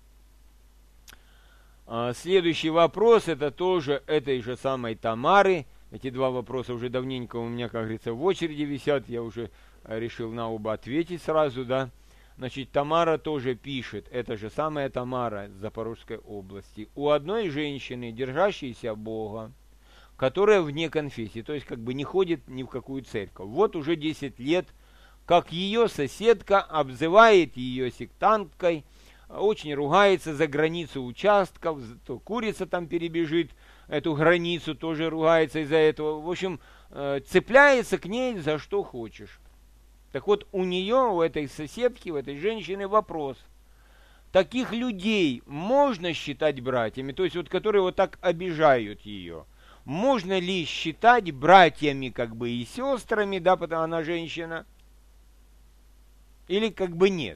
А, следующий вопрос, это тоже этой же самой Тамары. Эти два вопроса уже давненько у меня, как говорится, в очереди висят. Я уже решил на оба ответить сразу, да. Значит, Тамара тоже пишет, это же самая Тамара из Запорожской области. У одной женщины, держащейся Бога, которая вне конфессии, то есть как бы не ходит ни в какую церковь. Вот уже десять лет, как ее соседка обзывает ее сектанткой, очень ругается за границу участков, то курица там перебежит эту границу, тоже ругается из-за этого. В общем, цепляется к ней за что хочешь. Так вот, у нее, у этой соседки, у этой женщины вопрос. Таких людей можно считать братьями, то есть вот которые вот так обижают ее? Можно ли считать братьями как бы и сестрами, да, потому что она женщина? Или как бы нет?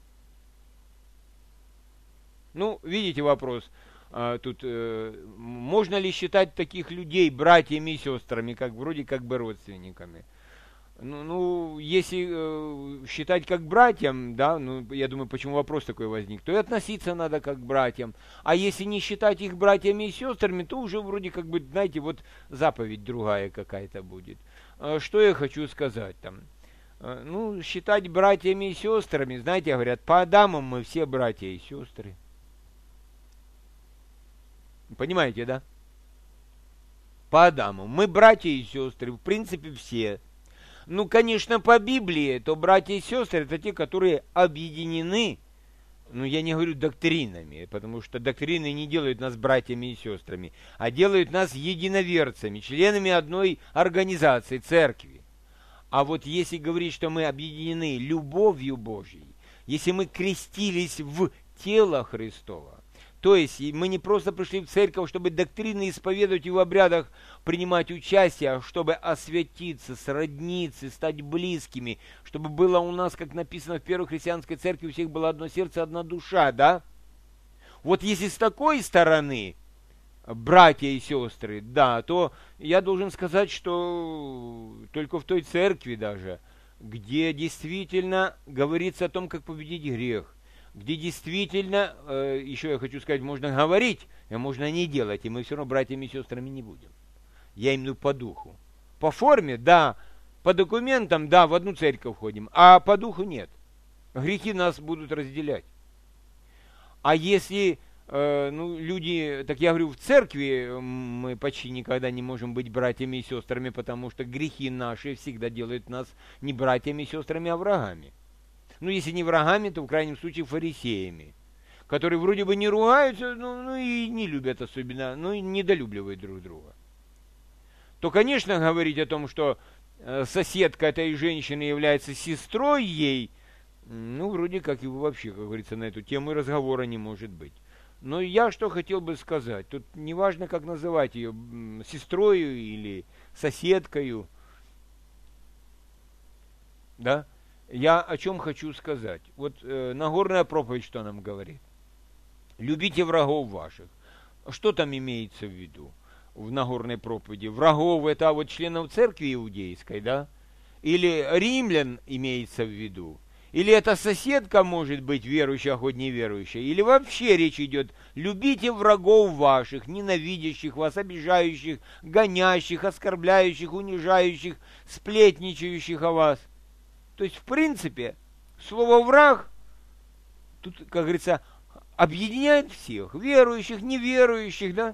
Ну, видите вопрос. А, тут э, можно ли считать таких людей братьями и сестрами, как вроде как бы родственниками? Ну, ну, если э, считать как братьям, да, ну, я думаю, почему вопрос такой возник, то и относиться надо как к братьям. А если не считать их братьями и сестрами, то уже вроде как бы, знаете, вот заповедь другая какая-то будет. А, что я хочу сказать там? А, ну, считать братьями и сестрами, знаете, говорят, по Адаму мы все братья и сестры. Понимаете, да? По Адаму мы братья и сестры, в принципе, все. Ну, конечно, по Библии, то братья и сестры это те, которые объединены, ну, я не говорю доктринами, потому что доктрины не делают нас братьями и сестрами, а делают нас единоверцами, членами одной организации, церкви. А вот если говорить, что мы объединены любовью Божьей, если мы крестились в тело Христово, то есть мы не просто пришли в церковь, чтобы доктрины исповедовать и в обрядах принимать участие, а чтобы освятиться, сродниться, стать близкими, чтобы было у нас, как написано в первой христианской церкви, у всех было одно сердце, одна душа, да? Вот если с такой стороны, братья и сестры, да, то я должен сказать, что только в той церкви даже, где действительно говорится о том, как победить грех, где действительно, э, еще я хочу сказать, можно говорить, а можно не делать, и мы все равно братьями и сестрами не будем. Я имею в виду по духу. По форме, да, по документам, да, в одну церковь ходим, а по духу нет. Грехи нас будут разделять. А если, э, ну, люди, так я говорю, в церкви мы почти никогда не можем быть братьями и сестрами, потому что грехи наши всегда делают нас не братьями и сестрами, а врагами. Ну, если не врагами, то в крайнем случае фарисеями, которые вроде бы не ругаются, ну, ну и не любят особенно, ну и недолюбливают друг друга. То, конечно, говорить о том, что э, соседка этой женщины является сестрой ей, ну, вроде как и вообще, как говорится, на эту тему разговора не может быть. Но я что хотел бы сказать, тут неважно, как называть ее, сестрою или соседкою, да? Я о чем хочу сказать. Вот э, Нагорная проповедь что нам говорит? Любите врагов ваших. Что там имеется в виду в Нагорной проповеди? Врагов это вот членов церкви иудейской, да? Или римлян имеется в виду? Или эта соседка может быть верующая, а хоть неверующая. Или вообще речь идет: любите врагов ваших, ненавидящих вас, обижающих, гонящих, оскорбляющих, унижающих, сплетничающих о вас. То есть, в принципе, слово «враг» тут, как говорится, объединяет всех. Верующих, неверующих, да?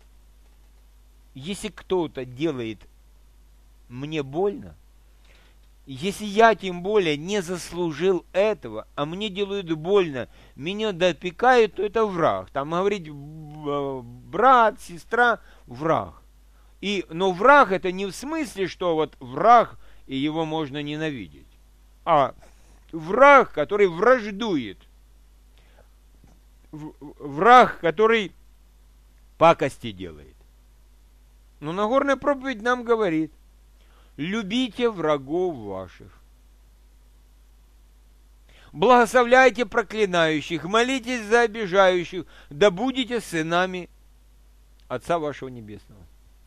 Если кто-то делает мне больно, если я, тем более, не заслужил этого, а мне делают больно, меня допекают, то это враг. Там говорить брат, сестра, враг. И, но враг это не в смысле, что вот враг, и его можно ненавидеть. А враг, который враждует. Враг, который пакости делает. Но Нагорная проповедь нам говорит: любите врагов ваших. Благословляйте проклинающих, молитесь за обижающих, да будете сынами Отца вашего Небесного.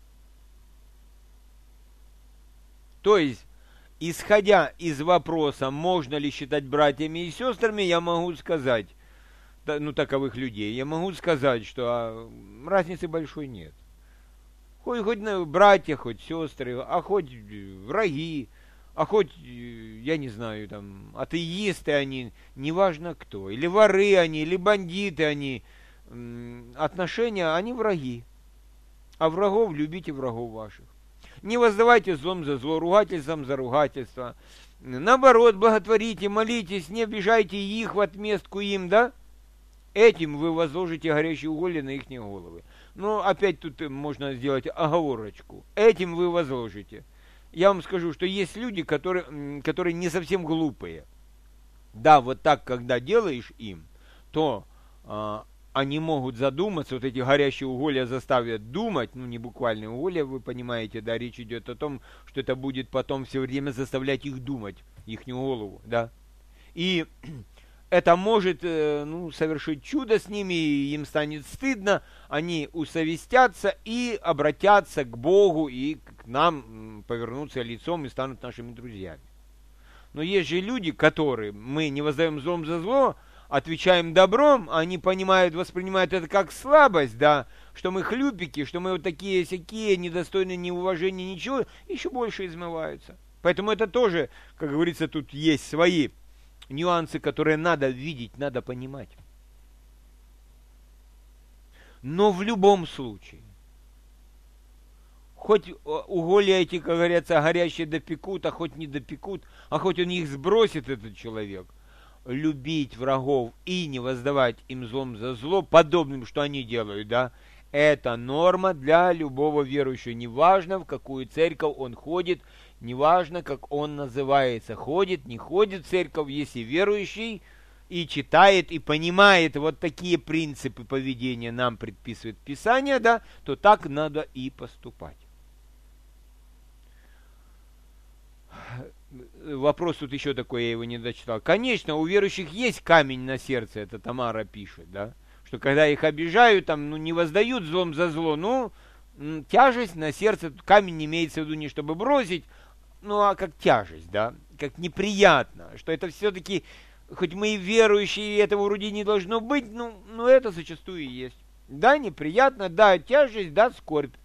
То есть, исходя из вопроса, можно ли считать братьями и сестрами, я могу сказать, ну, таковых людей, я могу сказать, что а, разницы большой нет. Хоть, хоть братья, хоть сестры, а хоть враги, а хоть, я не знаю, там, атеисты они, неважно кто, или воры они, или бандиты они, отношения, они враги. А врагов любите врагов ваших. Не воздавайте злом за зло, ругательством за ругательство. Наоборот, благотворите, молитесь, не обижайте их в отместку им, да? Этим вы возложите горящие уголья на их головы. Но опять тут можно сделать оговорочку. Этим вы возложите. Я вам скажу, что есть люди, которые, которые не совсем глупые. Да, вот так, когда делаешь им, то а, они могут задуматься, вот эти горящие уголья заставят думать, ну не буквальные уголья, вы понимаете, да, речь идет о том, что это будет потом все время заставлять их думать, их голову, да. И это может, ну, совершить чудо с ними, и им станет стыдно, они усовестятся и обратятся к Богу, и к нам повернутся лицом и станут нашими друзьями. Но есть же люди, которые мы не воздаем злом за зло, отвечаем добром, они понимают, воспринимают это как слабость, да, что мы хлюпики, что мы вот такие-сякие, недостойные ни уважения, ничего, еще больше измываются. Поэтому это тоже, как говорится, тут есть свои нюансы, которые надо видеть, надо понимать. Но в любом случае, хоть уголья эти, как говорится, горящие допекут, а хоть не допекут, а хоть он их сбросит, этот человек, любить врагов и не воздавать им злом за зло, подобным, что они делают, да, это норма для любого верующего. Неважно, в какую церковь он ходит, неважно, как он называется, ходит, не ходит в церковь, если верующий и читает, и понимает вот такие принципы поведения нам предписывает Писание, да, то так надо и поступать. Вопрос тут еще такой, я его не дочитал. Конечно, у верующих есть камень на сердце, это Тамара пишет, да, что когда их обижают, там, ну, не воздают злом за зло, ну, тяжесть на сердце, камень имеется в виду не чтобы бросить, ну, а как тяжесть, да, как неприятно, что это все-таки, хоть мы и верующие, и этого вроде не должно быть, ну, ну, это зачастую и есть. Да, неприятно, да, тяжесть, да, скорбь.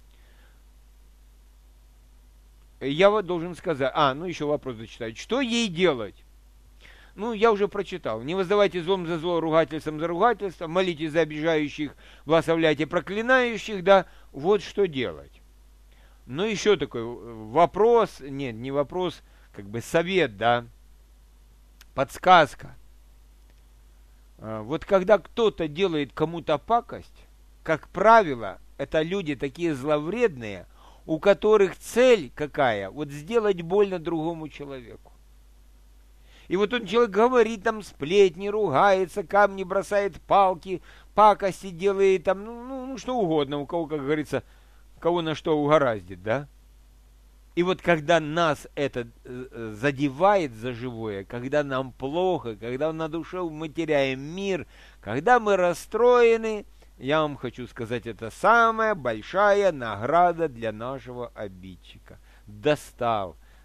Я вот должен сказать, а, ну, еще вопрос зачитать, что ей делать? Ну, я уже прочитал. Не воздавайте злом за зло, ругательством за ругательство, молитесь за обижающих, благословляйте проклинающих, да, вот что делать. Ну, еще такой вопрос, нет, не вопрос, как бы совет, да, подсказка. Вот когда кто-то делает кому-то пакость, как правило, это люди такие зловредные, у которых цель какая? Вот сделать больно другому человеку. И вот он человек говорит, там, сплетни, ругается, камни бросает, палки, пакости делает, там, ну, ну, ну что угодно, у кого, как говорится, кого на что угораздит, да? И вот когда нас это задевает за живое, когда нам плохо, когда на душе мы теряем мир, когда мы расстроены, я вам хочу сказать, это самая большая награда для нашего обидчика. Достал,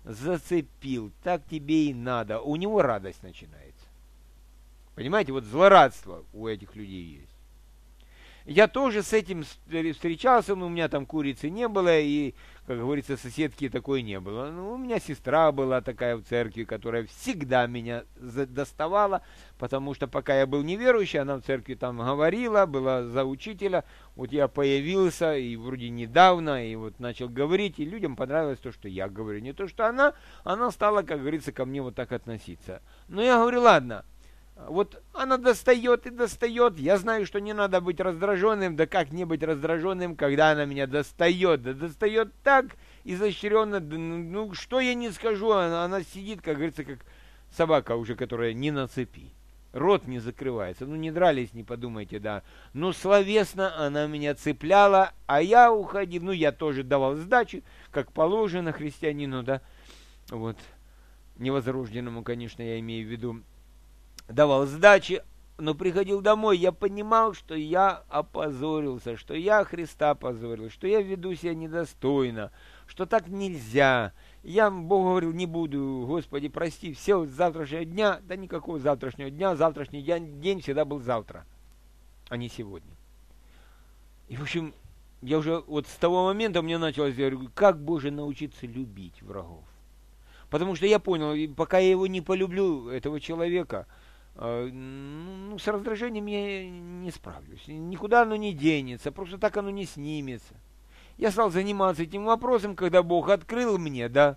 зацепил, так тебе и надо. У него радость начинается. Понимаете, вот злорадство у этих людей есть. Я тоже с этим встречался, но у меня там курицы не было, и, как говорится, соседки такой не было. Ну, у меня сестра была такая в церкви, которая всегда меня доставала, потому что пока я был неверующий, она в церкви там говорила, была за учителя. Вот я появился, и вроде недавно, и вот начал говорить, и людям понравилось то, что я говорю. Не то, что она, она стала, как говорится, ко мне вот так относиться. Но я говорю, ладно. Вот она достает и достает. Я знаю, что не надо быть раздраженным. Да как не быть раздраженным, когда она меня достает? Да достает так изощренно. Да, ну, что я не скажу. Она, она сидит, как говорится, как собака уже, которая не на цепи. Рот не закрывается. Ну, не дрались, не подумайте, да. Но словесно она меня цепляла, а я уходил. Ну, я тоже давал сдачи, как положено христианину, да. Вот. Невозрожденному, конечно, я имею в виду. Давал сдачи, но приходил домой, я понимал, что я опозорился, что я Христа опозорил, что я веду себя недостойно, что так нельзя. Я Богу говорил, не буду, Господи, прости, все с завтрашнего дня, да никакого завтрашнего дня, завтрашний день, день всегда был завтра, а не сегодня. И, в общем, я уже вот с того момента мне началось, я говорю, как, Боже, научиться любить врагов? Потому что я понял, пока я его не полюблю, этого человека, ну, с раздражением я не справлюсь. Никуда оно не денется, просто так оно не снимется. Я стал заниматься этим вопросом, когда Бог открыл мне, да.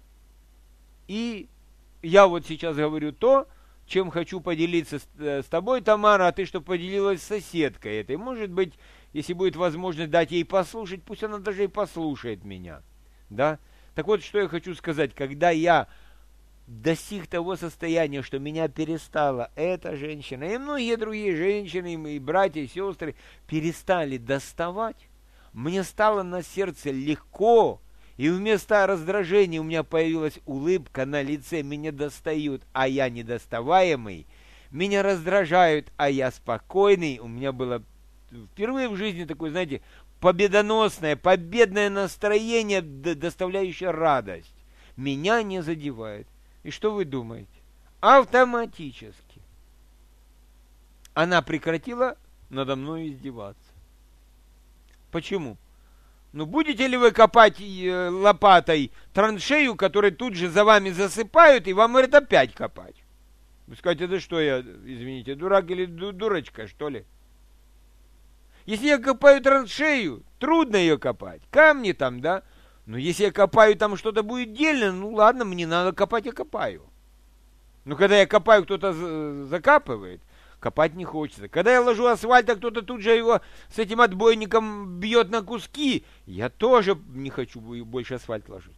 И я вот сейчас говорю то, чем хочу поделиться с, с тобой, Тамара, а ты что поделилась с соседкой этой. Может быть, если будет возможность дать ей послушать, пусть она даже и послушает меня, да. Так вот, что я хочу сказать, когда я достиг того состояния, что меня перестала эта женщина, и многие другие женщины, и мои братья и сестры перестали доставать, мне стало на сердце легко, и вместо раздражения у меня появилась улыбка на лице, меня достают, а я недоставаемый, меня раздражают, а я спокойный, у меня было впервые в жизни такое, знаете, победоносное, победное настроение, доставляющее радость, меня не задевает. И что вы думаете? Автоматически она прекратила надо мной издеваться. Почему? Ну, будете ли вы копать э, лопатой траншею, которую тут же за вами засыпают, и вам говорят опять копать? Вы скажете, да что я, извините, дурак или ду- дурочка, что ли? Если я копаю траншею, трудно ее копать. Камни там, да? Но если я копаю, там что-то будет дельно, ну ладно, мне надо копать, я копаю. Но когда я копаю, кто-то закапывает, копать не хочется. Когда я ложу асфальт, а кто-то тут же его с этим отбойником бьет на куски, я тоже не хочу больше асфальт ложить.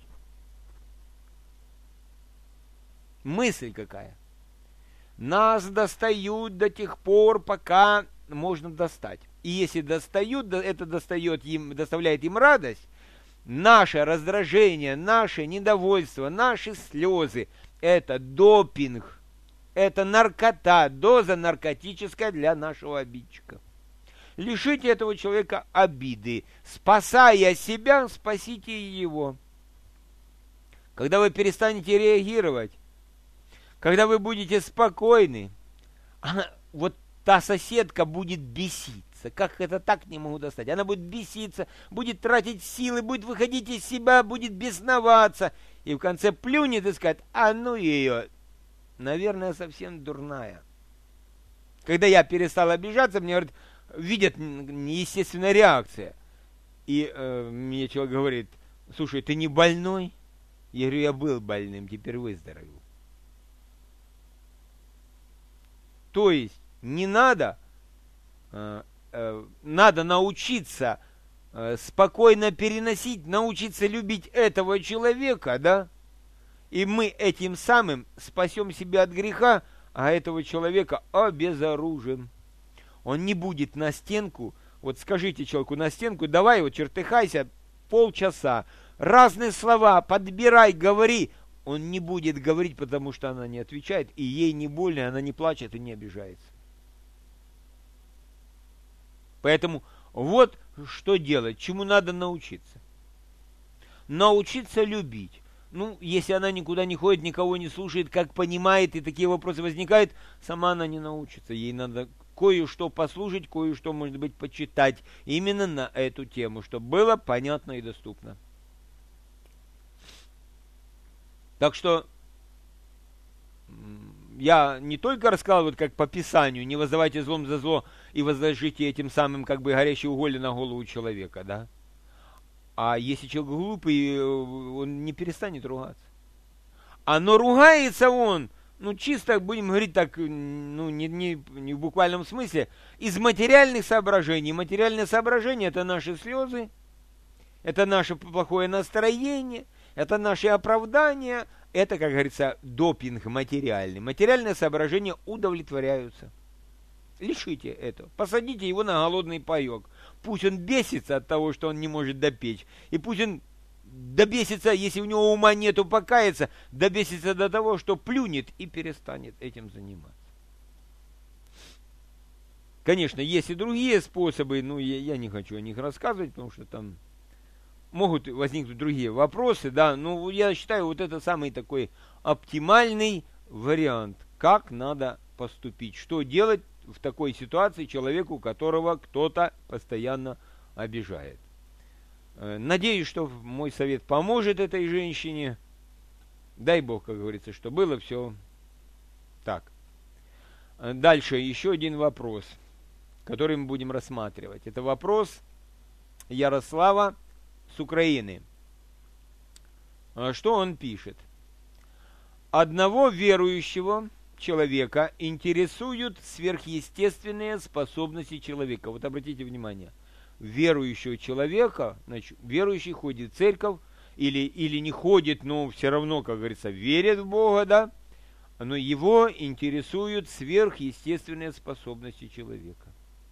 Мысль какая? Нас достают до тех пор, пока можно достать. И если достают, это достает им, доставляет им радость, наше раздражение, наше недовольство, наши слезы – это допинг, это наркота, доза наркотическая для нашего обидчика. Лишите этого человека обиды. Спасая себя, спасите его. Когда вы перестанете реагировать, когда вы будете спокойны, она, вот та соседка будет беситься. Как это так, не могу достать. Она будет беситься, будет тратить силы, будет выходить из себя, будет бесноваться. И в конце плюнет и скажет, а ну ее, наверное, совсем дурная. Когда я перестал обижаться, мне говорят, видят неестественная реакция. И э, мне человек говорит, слушай, ты не больной? Я говорю, я был больным, теперь выздоровел. То есть не надо... Э, надо научиться э, спокойно переносить, научиться любить этого человека, да? И мы этим самым спасем себя от греха, а этого человека обезоружим. Он не будет на стенку, вот скажите человеку на стенку, давай вот чертыхайся полчаса, разные слова подбирай, говори. Он не будет говорить, потому что она не отвечает, и ей не больно, она не плачет и не обижается. Поэтому вот что делать, чему надо научиться. Научиться любить. Ну, если она никуда не ходит, никого не слушает, как понимает, и такие вопросы возникают, сама она не научится. Ей надо кое-что послушать, кое-что, может быть, почитать именно на эту тему, чтобы было понятно и доступно. Так что я не только рассказал, вот как по Писанию, не воздавайте злом за зло и возложите этим самым как бы горящие уголья на голову человека, да? А если человек глупый, он не перестанет ругаться. А но ругается он, ну чисто, будем говорить так, ну не, не, не в буквальном смысле, из материальных соображений. Материальные соображения — это наши слезы, это наше плохое настроение, это наши оправдания, это, как говорится, допинг материальный. Материальные соображения удовлетворяются. Лишите этого. Посадите его на голодный паек. Пусть он бесится от того, что он не может допечь. И пусть он добесится, если у него ума нету, покаяться, добесится до того, что плюнет и перестанет этим заниматься. Конечно, есть и другие способы, но я, я не хочу о них рассказывать, потому что там могут возникнуть другие вопросы, да, но я считаю, вот это самый такой оптимальный вариант, как надо поступить, что делать в такой ситуации человеку, которого кто-то постоянно обижает. Надеюсь, что мой совет поможет этой женщине. Дай Бог, как говорится, что было все так. Дальше еще один вопрос, который мы будем рассматривать. Это вопрос Ярослава с Украины. Что он пишет? Одного верующего человека интересуют сверхъестественные способности человека. Вот обратите внимание. Верующего человека, значит, верующий ходит в церковь, или, или не ходит, но все равно, как говорится, верит в Бога, да, но его интересуют сверхъестественные способности человека.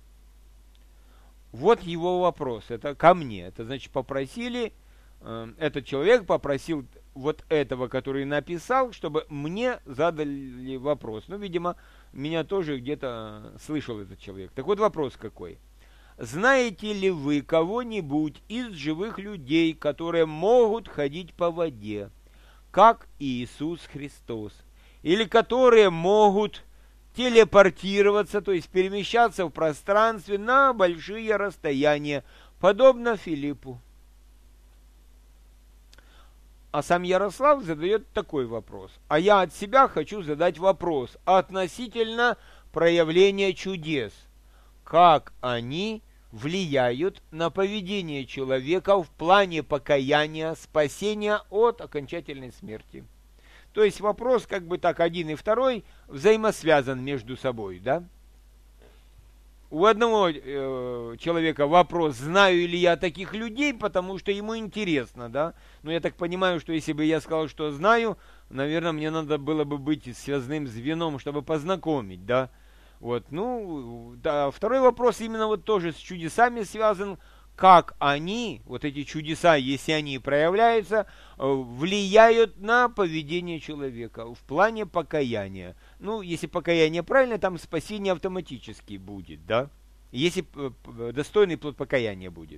Вот его вопрос, это ко мне, это значит попросили, э, этот человек попросил вот этого, который написал, чтобы мне задали вопрос. Ну, видимо, меня тоже где-то слышал этот человек. Так вот вопрос какой. Знаете ли вы кого-нибудь из живых людей, которые могут ходить по воде, как Иисус Христос, или которые могут телепортироваться, то есть перемещаться в пространстве на большие расстояния, подобно Филиппу? А сам Ярослав задает такой вопрос. А я от себя хочу задать вопрос относительно проявления чудес. Как они влияют на поведение человека в плане покаяния, спасения от окончательной смерти. То есть вопрос как бы так один и второй взаимосвязан между собой, да? У одного э, человека вопрос, знаю ли я таких людей, потому что ему интересно, да? Но я так понимаю, что если бы я сказал, что знаю, наверное, мне надо было бы быть связным звеном, чтобы познакомить, да? Вот, ну, да, второй вопрос именно вот тоже с чудесами связан, как они, вот эти чудеса, если они проявляются, влияют на поведение человека в плане покаяния. Ну, если покаяние правильно, там спасение автоматически будет, да? Если достойный плод покаяния будет.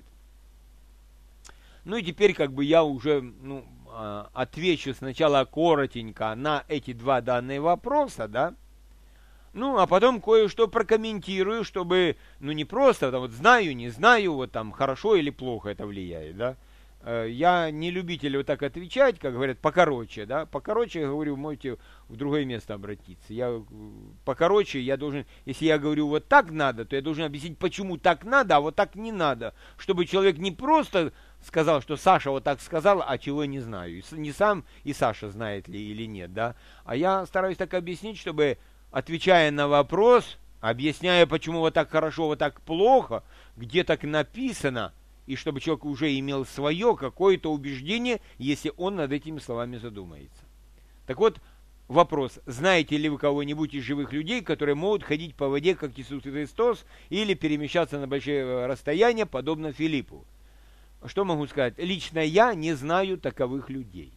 Ну и теперь как бы я уже, ну, отвечу сначала коротенько на эти два данные вопроса, да? Ну, а потом кое-что прокомментирую, чтобы, ну, не просто, там, вот знаю, не знаю, вот там, хорошо или плохо это влияет, да. Я не любитель вот так отвечать, как говорят, покороче, да. Покороче, я говорю, можете в другое место обратиться. Я покороче, я должен, если я говорю вот так надо, то я должен объяснить, почему так надо, а вот так не надо. Чтобы человек не просто сказал, что Саша вот так сказал, а чего я не знаю. Не сам и Саша знает ли или нет, да. А я стараюсь так объяснить, чтобы, отвечая на вопрос, объясняя, почему вот так хорошо, вот так плохо, где так написано, и чтобы человек уже имел свое какое-то убеждение, если он над этими словами задумается. Так вот, вопрос, знаете ли вы кого-нибудь из живых людей, которые могут ходить по воде, как Иисус Христос, или перемещаться на большие расстояния, подобно Филиппу? Что могу сказать? Лично я не знаю таковых людей.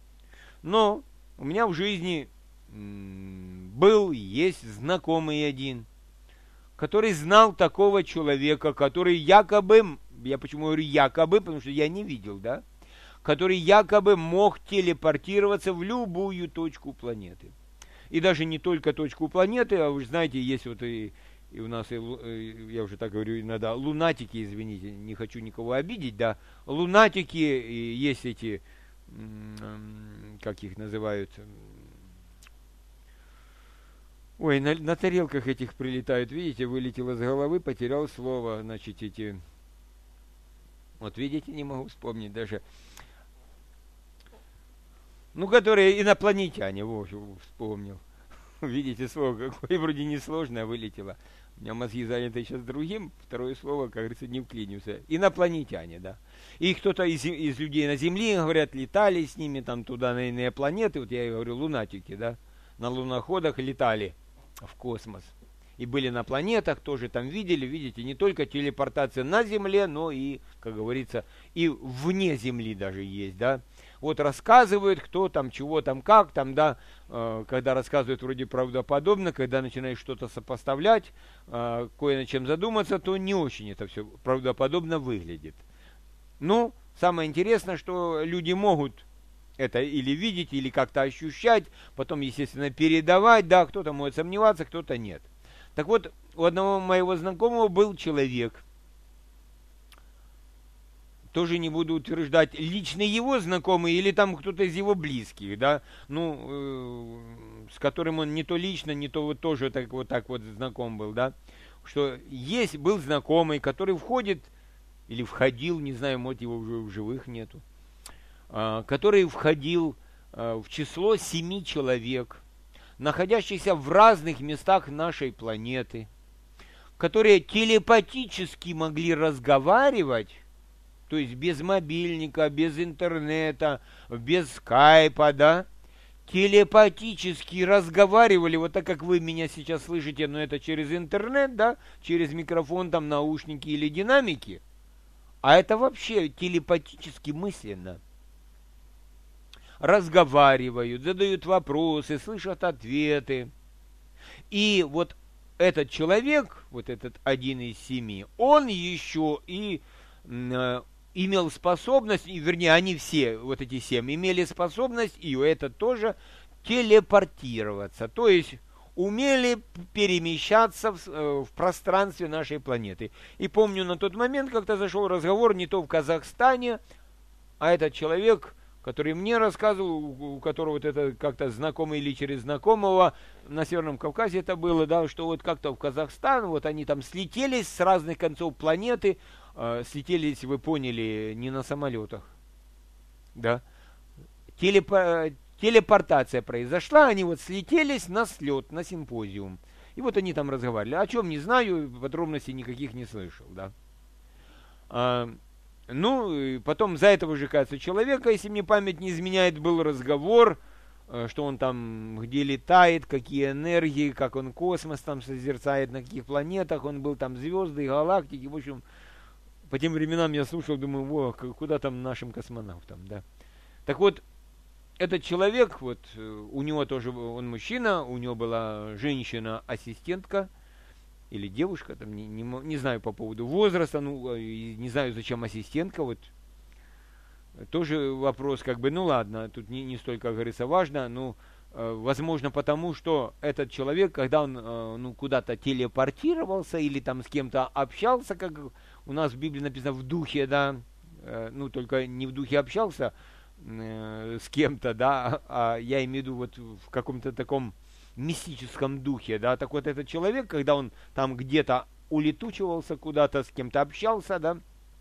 Но у меня в жизни был, есть знакомый один, который знал такого человека, который якобы, я почему говорю якобы, потому что я не видел, да, который якобы мог телепортироваться в любую точку планеты. И даже не только точку планеты, а вы знаете, есть вот и, и у нас, и, я уже так говорю иногда, лунатики, извините, не хочу никого обидеть, да, лунатики, и есть эти, как их называют, ой, на, на тарелках этих прилетают, видите, вылетело с головы, потерял слово, значит, эти, вот видите, не могу вспомнить даже, ну, которые инопланетяне, во, вспомнил, видите, слово какое, вроде несложное, вылетело, у меня мозги заняты сейчас другим, второе слово, как говорится, не вклинился, инопланетяне, да, и кто-то из, из людей на Земле, говорят, летали с ними там туда на иные планеты, вот я и говорю, лунатики, да, на луноходах летали в космос. И были на планетах, тоже там видели, видите, не только телепортация на Земле, но и, как говорится, и вне Земли даже есть, да. Вот рассказывают, кто там, чего там, как там, да, э, когда рассказывают вроде правдоподобно, когда начинаешь что-то сопоставлять, э, кое над чем задуматься, то не очень это все правдоподобно выглядит. Ну, самое интересное, что люди могут это или видеть, или как-то ощущать, потом, естественно, передавать, да, кто-то может сомневаться, кто-то нет. Так вот, у одного моего знакомого был человек, тоже не буду утверждать, лично его знакомый или там кто-то из его близких, да, ну, э, с которым он не то лично, не то вот тоже так вот так вот знаком был, да, что есть, был знакомый, который входит, или входил, не знаю, может его уже в живых нету, который входил в число семи человек, находящихся в разных местах нашей планеты, которые телепатически могли разговаривать, то есть без мобильника, без интернета, без скайпа, да, телепатически разговаривали, вот так как вы меня сейчас слышите, но это через интернет, да, через микрофон, там, наушники или динамики, а это вообще телепатически мысленно. Разговаривают, задают вопросы, слышат ответы. И вот этот человек, вот этот один из семи, он еще и э, имел способность, и, вернее, они все, вот эти семь, имели способность, и это тоже, телепортироваться. То есть умели перемещаться в, э, в пространстве нашей планеты. И помню, на тот момент как-то зашел разговор не то в Казахстане, а этот человек, который мне рассказывал, у которого вот это как-то знакомый или через знакомого, на Северном Кавказе это было, да, что вот как-то в Казахстан, вот они там слетелись с разных концов планеты, э, слетелись, вы поняли, не на самолетах, да, Телепо, телепортация произошла, они вот слетелись на слет, на симпозиум, и вот они там разговаривали, о чем не знаю, подробностей никаких не слышал, да. А, Ну, и потом за этого же, кажется, человека, если мне память не изменяет, был разговор, что он там где летает, какие энергии, как он космос там созерцает, на каких планетах, он был там звезды, галактики, в общем, по тем временам я слушал, думаю, во, куда там нашим космонавтам, да. Так вот, этот человек, вот, у него тоже, он мужчина, у него была женщина-ассистентка, или девушка, там, не, не, не знаю по поводу возраста, ну, не знаю, зачем ассистентка, вот, тоже вопрос, как бы, ну, ладно, тут не, не столько, как говорится, важно, ну, э, возможно, потому что этот человек, когда он, э, ну, куда-то телепортировался или там с кем-то общался, как у нас в Библии написано, в духе, да, э, ну, только не в духе общался э, с кем-то, да, а я имею в виду вот в каком-то таком мистическом духе, да, так вот этот человек, когда он там где-то улетучивался куда-то, с кем-то общался, да,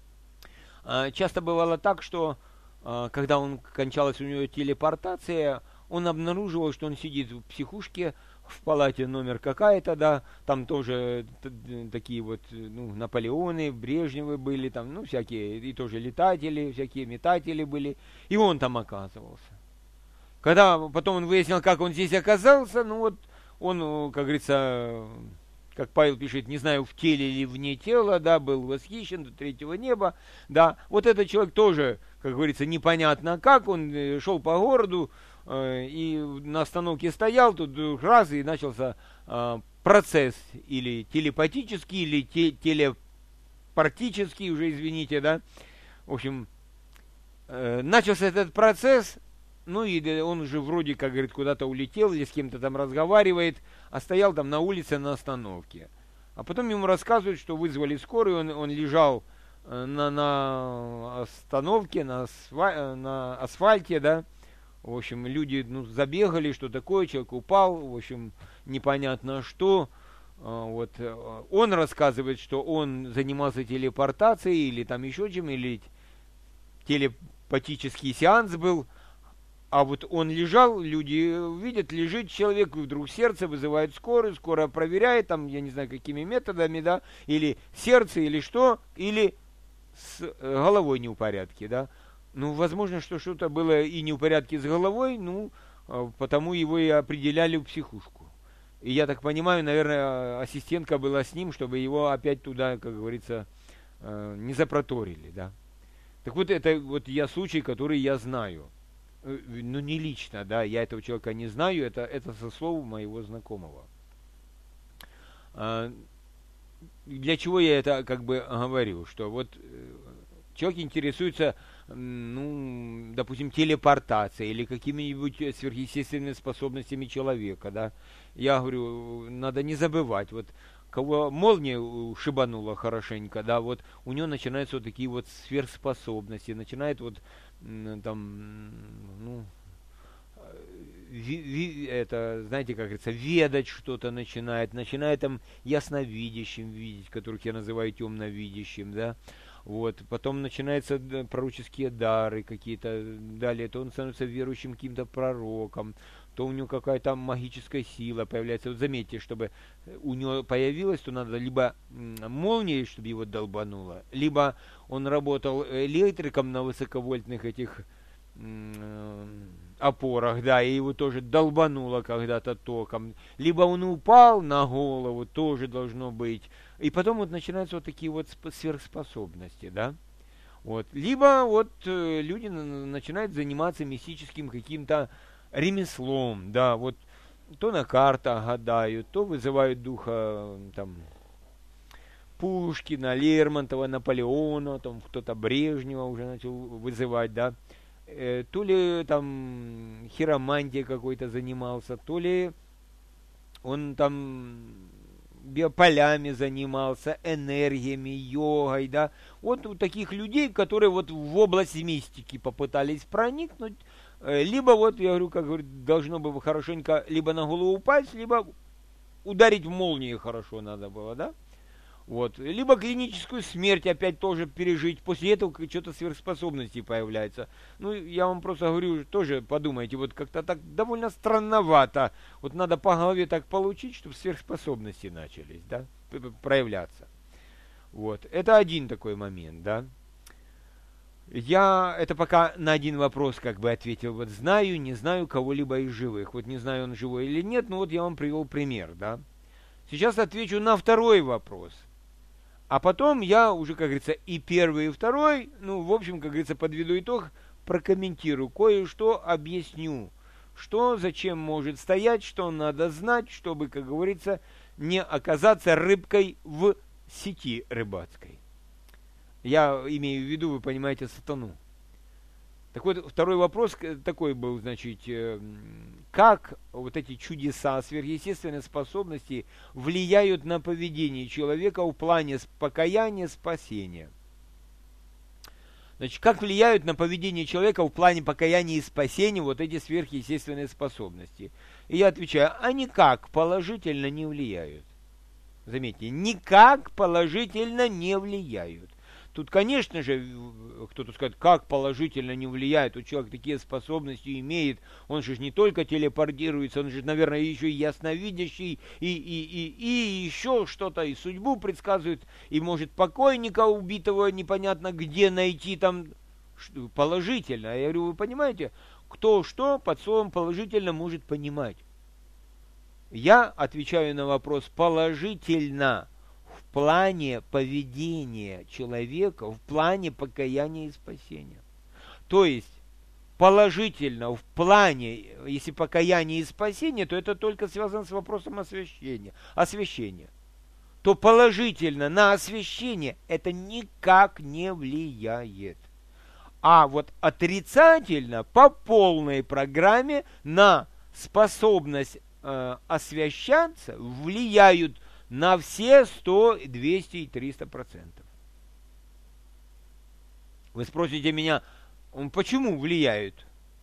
часто бывало так, что когда он кончалась у него телепортация, он обнаруживал, что он сидит в психушке, в палате номер какая-то, да, там тоже такие вот, ну, Наполеоны, Брежневы были, там, ну, всякие, и тоже летатели, всякие метатели были, и он там оказывался. Когда потом он выяснил, как он здесь оказался, ну вот он, как говорится, как Павел пишет, не знаю, в теле или вне тела, да, был восхищен до третьего неба, да. Вот этот человек тоже, как говорится, непонятно как, он шел по городу э, и на остановке стоял, тут раз, и начался э, процесс или телепатический, или те, телепортический, уже извините, да. В общем, э, начался этот процесс, ну и он уже вроде, как говорит, куда-то улетел или с кем-то там разговаривает, а стоял там на улице на остановке. А потом ему рассказывают, что вызвали скорую, он, он лежал на, на остановке, на, асфаль, на асфальте, да. В общем, люди ну, забегали, что такое, человек упал, в общем, непонятно что. Вот. Он рассказывает, что он занимался телепортацией или там еще чем, или телепатический сеанс был. А вот он лежал, люди видят, лежит человек, и вдруг сердце вызывает скорую, скорая проверяет, там, я не знаю, какими методами, да, или сердце, или что, или с головой не в порядке, да. Ну, возможно, что что-то было и не в порядке с головой, ну, потому его и определяли в психушку. И я так понимаю, наверное, ассистентка была с ним, чтобы его опять туда, как говорится, не запроторили, да. Так вот, это вот я случай, который я знаю. Ну, не лично, да, я этого человека не знаю, это, это со слов моего знакомого. А, для чего я это как бы говорю? Что вот человек интересуется, ну, допустим, телепортацией или какими-нибудь сверхъестественными способностями человека, да. Я говорю, надо не забывать, вот кого молния шибанула хорошенько, да, вот у него начинаются вот такие вот сверхспособности, начинает вот там, ну, ви, ви, это, знаете, как говорится, ведать что-то начинает, начинает там ясновидящим видеть, которых я называю темновидящим, да, вот, потом начинаются пророческие дары какие-то, далее, то он становится верующим каким-то пророком, то у него какая-то магическая сила появляется. Вот заметьте, чтобы у него появилась, то надо либо молнией, чтобы его долбануло, либо он работал электриком на высоковольтных этих опорах, да, и его тоже долбануло когда-то током, либо он упал на голову, тоже должно быть. И потом вот начинаются вот такие вот сверхспособности, да. Вот. Либо вот э, люди начинают заниматься мистическим каким-то ремеслом, да, вот то на картах гадают, то вызывают духа там Пушкина, Лермонтова, Наполеона, там кто-то Брежнева уже начал вызывать, да, э, то ли там хиромантией какой-то занимался, то ли он там биополями занимался, энергиями, йогой, да, вот у таких людей, которые вот в область мистики попытались проникнуть. Либо вот, я говорю, как говорит, должно было хорошенько либо на голову упасть, либо ударить в молнию хорошо надо было, да? Вот. Либо клиническую смерть опять тоже пережить. После этого что-то сверхспособности появляется. Ну, я вам просто говорю, тоже подумайте, вот как-то так довольно странновато. Вот надо по голове так получить, чтобы сверхспособности начались, да, проявляться. Вот. Это один такой момент, да. Я это пока на один вопрос как бы ответил. Вот знаю, не знаю кого-либо из живых. Вот не знаю, он живой или нет, но вот я вам привел пример, да. Сейчас отвечу на второй вопрос. А потом я уже, как говорится, и первый, и второй, ну, в общем, как говорится, подведу итог, прокомментирую, кое-что объясню. Что, зачем может стоять, что надо знать, чтобы, как говорится, не оказаться рыбкой в сети рыбацкой. Я имею в виду, вы понимаете, сатану. Так вот, второй вопрос такой был, значит, как вот эти чудеса, сверхъестественные способности влияют на поведение человека в плане покаяния, спасения. Значит, как влияют на поведение человека в плане покаяния и спасения вот эти сверхъестественные способности? И я отвечаю, а никак положительно не влияют. Заметьте, никак положительно не влияют. Тут, конечно же, кто-то скажет, как положительно не влияет, у человека такие способности имеет, он же не только телепортируется, он же, наверное, еще и ясновидящий, и, и, и, и еще что-то, и судьбу предсказывает, и может покойника убитого непонятно где найти там положительно. Я говорю, вы понимаете, кто что под словом положительно может понимать? Я отвечаю на вопрос положительно. В плане поведения человека, в плане покаяния и спасения. То есть, положительно в плане, если покаяние и спасение, то это только связано с вопросом освящения. освящения. То положительно на освящение это никак не влияет. А вот отрицательно по полной программе на способность э, освящаться влияют на все сто, двести и триста процентов. Вы спросите меня, почему влияют?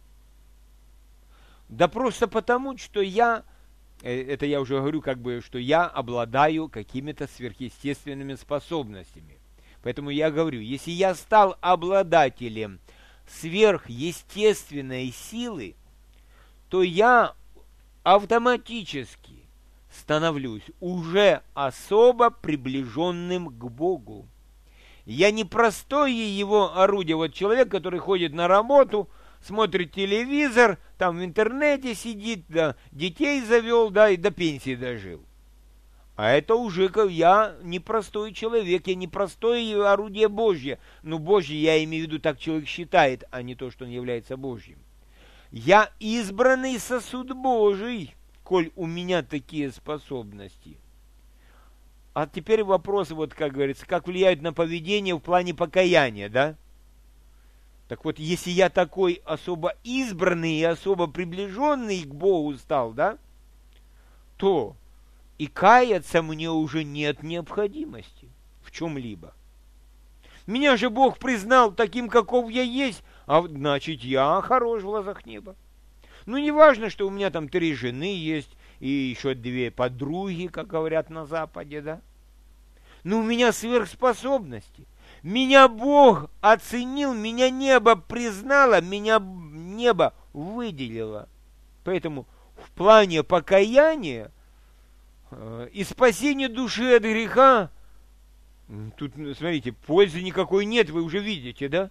Да просто потому, что я, это я уже говорю, как бы, что я обладаю какими-то сверхъестественными способностями. Поэтому я говорю, если я стал обладателем сверхъестественной силы, то я автоматически становлюсь уже особо приближенным к Богу. Я не простое его орудие. Вот человек, который ходит на работу, смотрит телевизор, там в интернете сидит, да, детей завел, да, и до пенсии дожил. А это уже я не простой человек, я не простое орудие Божье. Ну, Божье я имею в виду, так человек считает, а не то, что он является Божьим. Я избранный сосуд Божий, коль у меня такие способности. А теперь вопрос, вот как говорится, как влияют на поведение в плане покаяния, да? Так вот, если я такой особо избранный и особо приближенный к Богу стал, да, то и каяться мне уже нет необходимости в чем-либо. Меня же Бог признал таким, каков я есть, а значит, я хорош в глазах неба. Ну, не важно, что у меня там три жены есть, и еще две подруги, как говорят на Западе, да? Но у меня сверхспособности. Меня Бог оценил, меня небо признало, меня небо выделило. Поэтому в плане покаяния э, и спасения души от греха, тут, смотрите, пользы никакой нет, вы уже видите, да?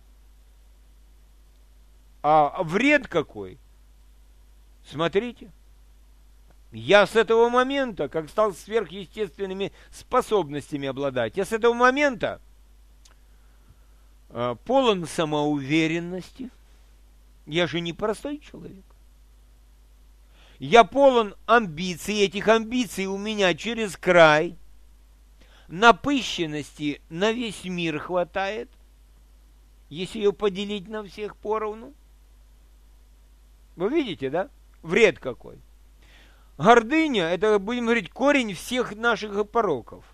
А вред какой? Смотрите. Я с этого момента, как стал сверхъестественными способностями обладать, я с этого момента э, полон самоуверенности. Я же не простой человек. Я полон амбиций, этих амбиций у меня через край. Напыщенности на весь мир хватает, если ее поделить на всех поровну. Вы видите, да? Вред какой. Гордыня, это, будем говорить, корень всех наших пороков.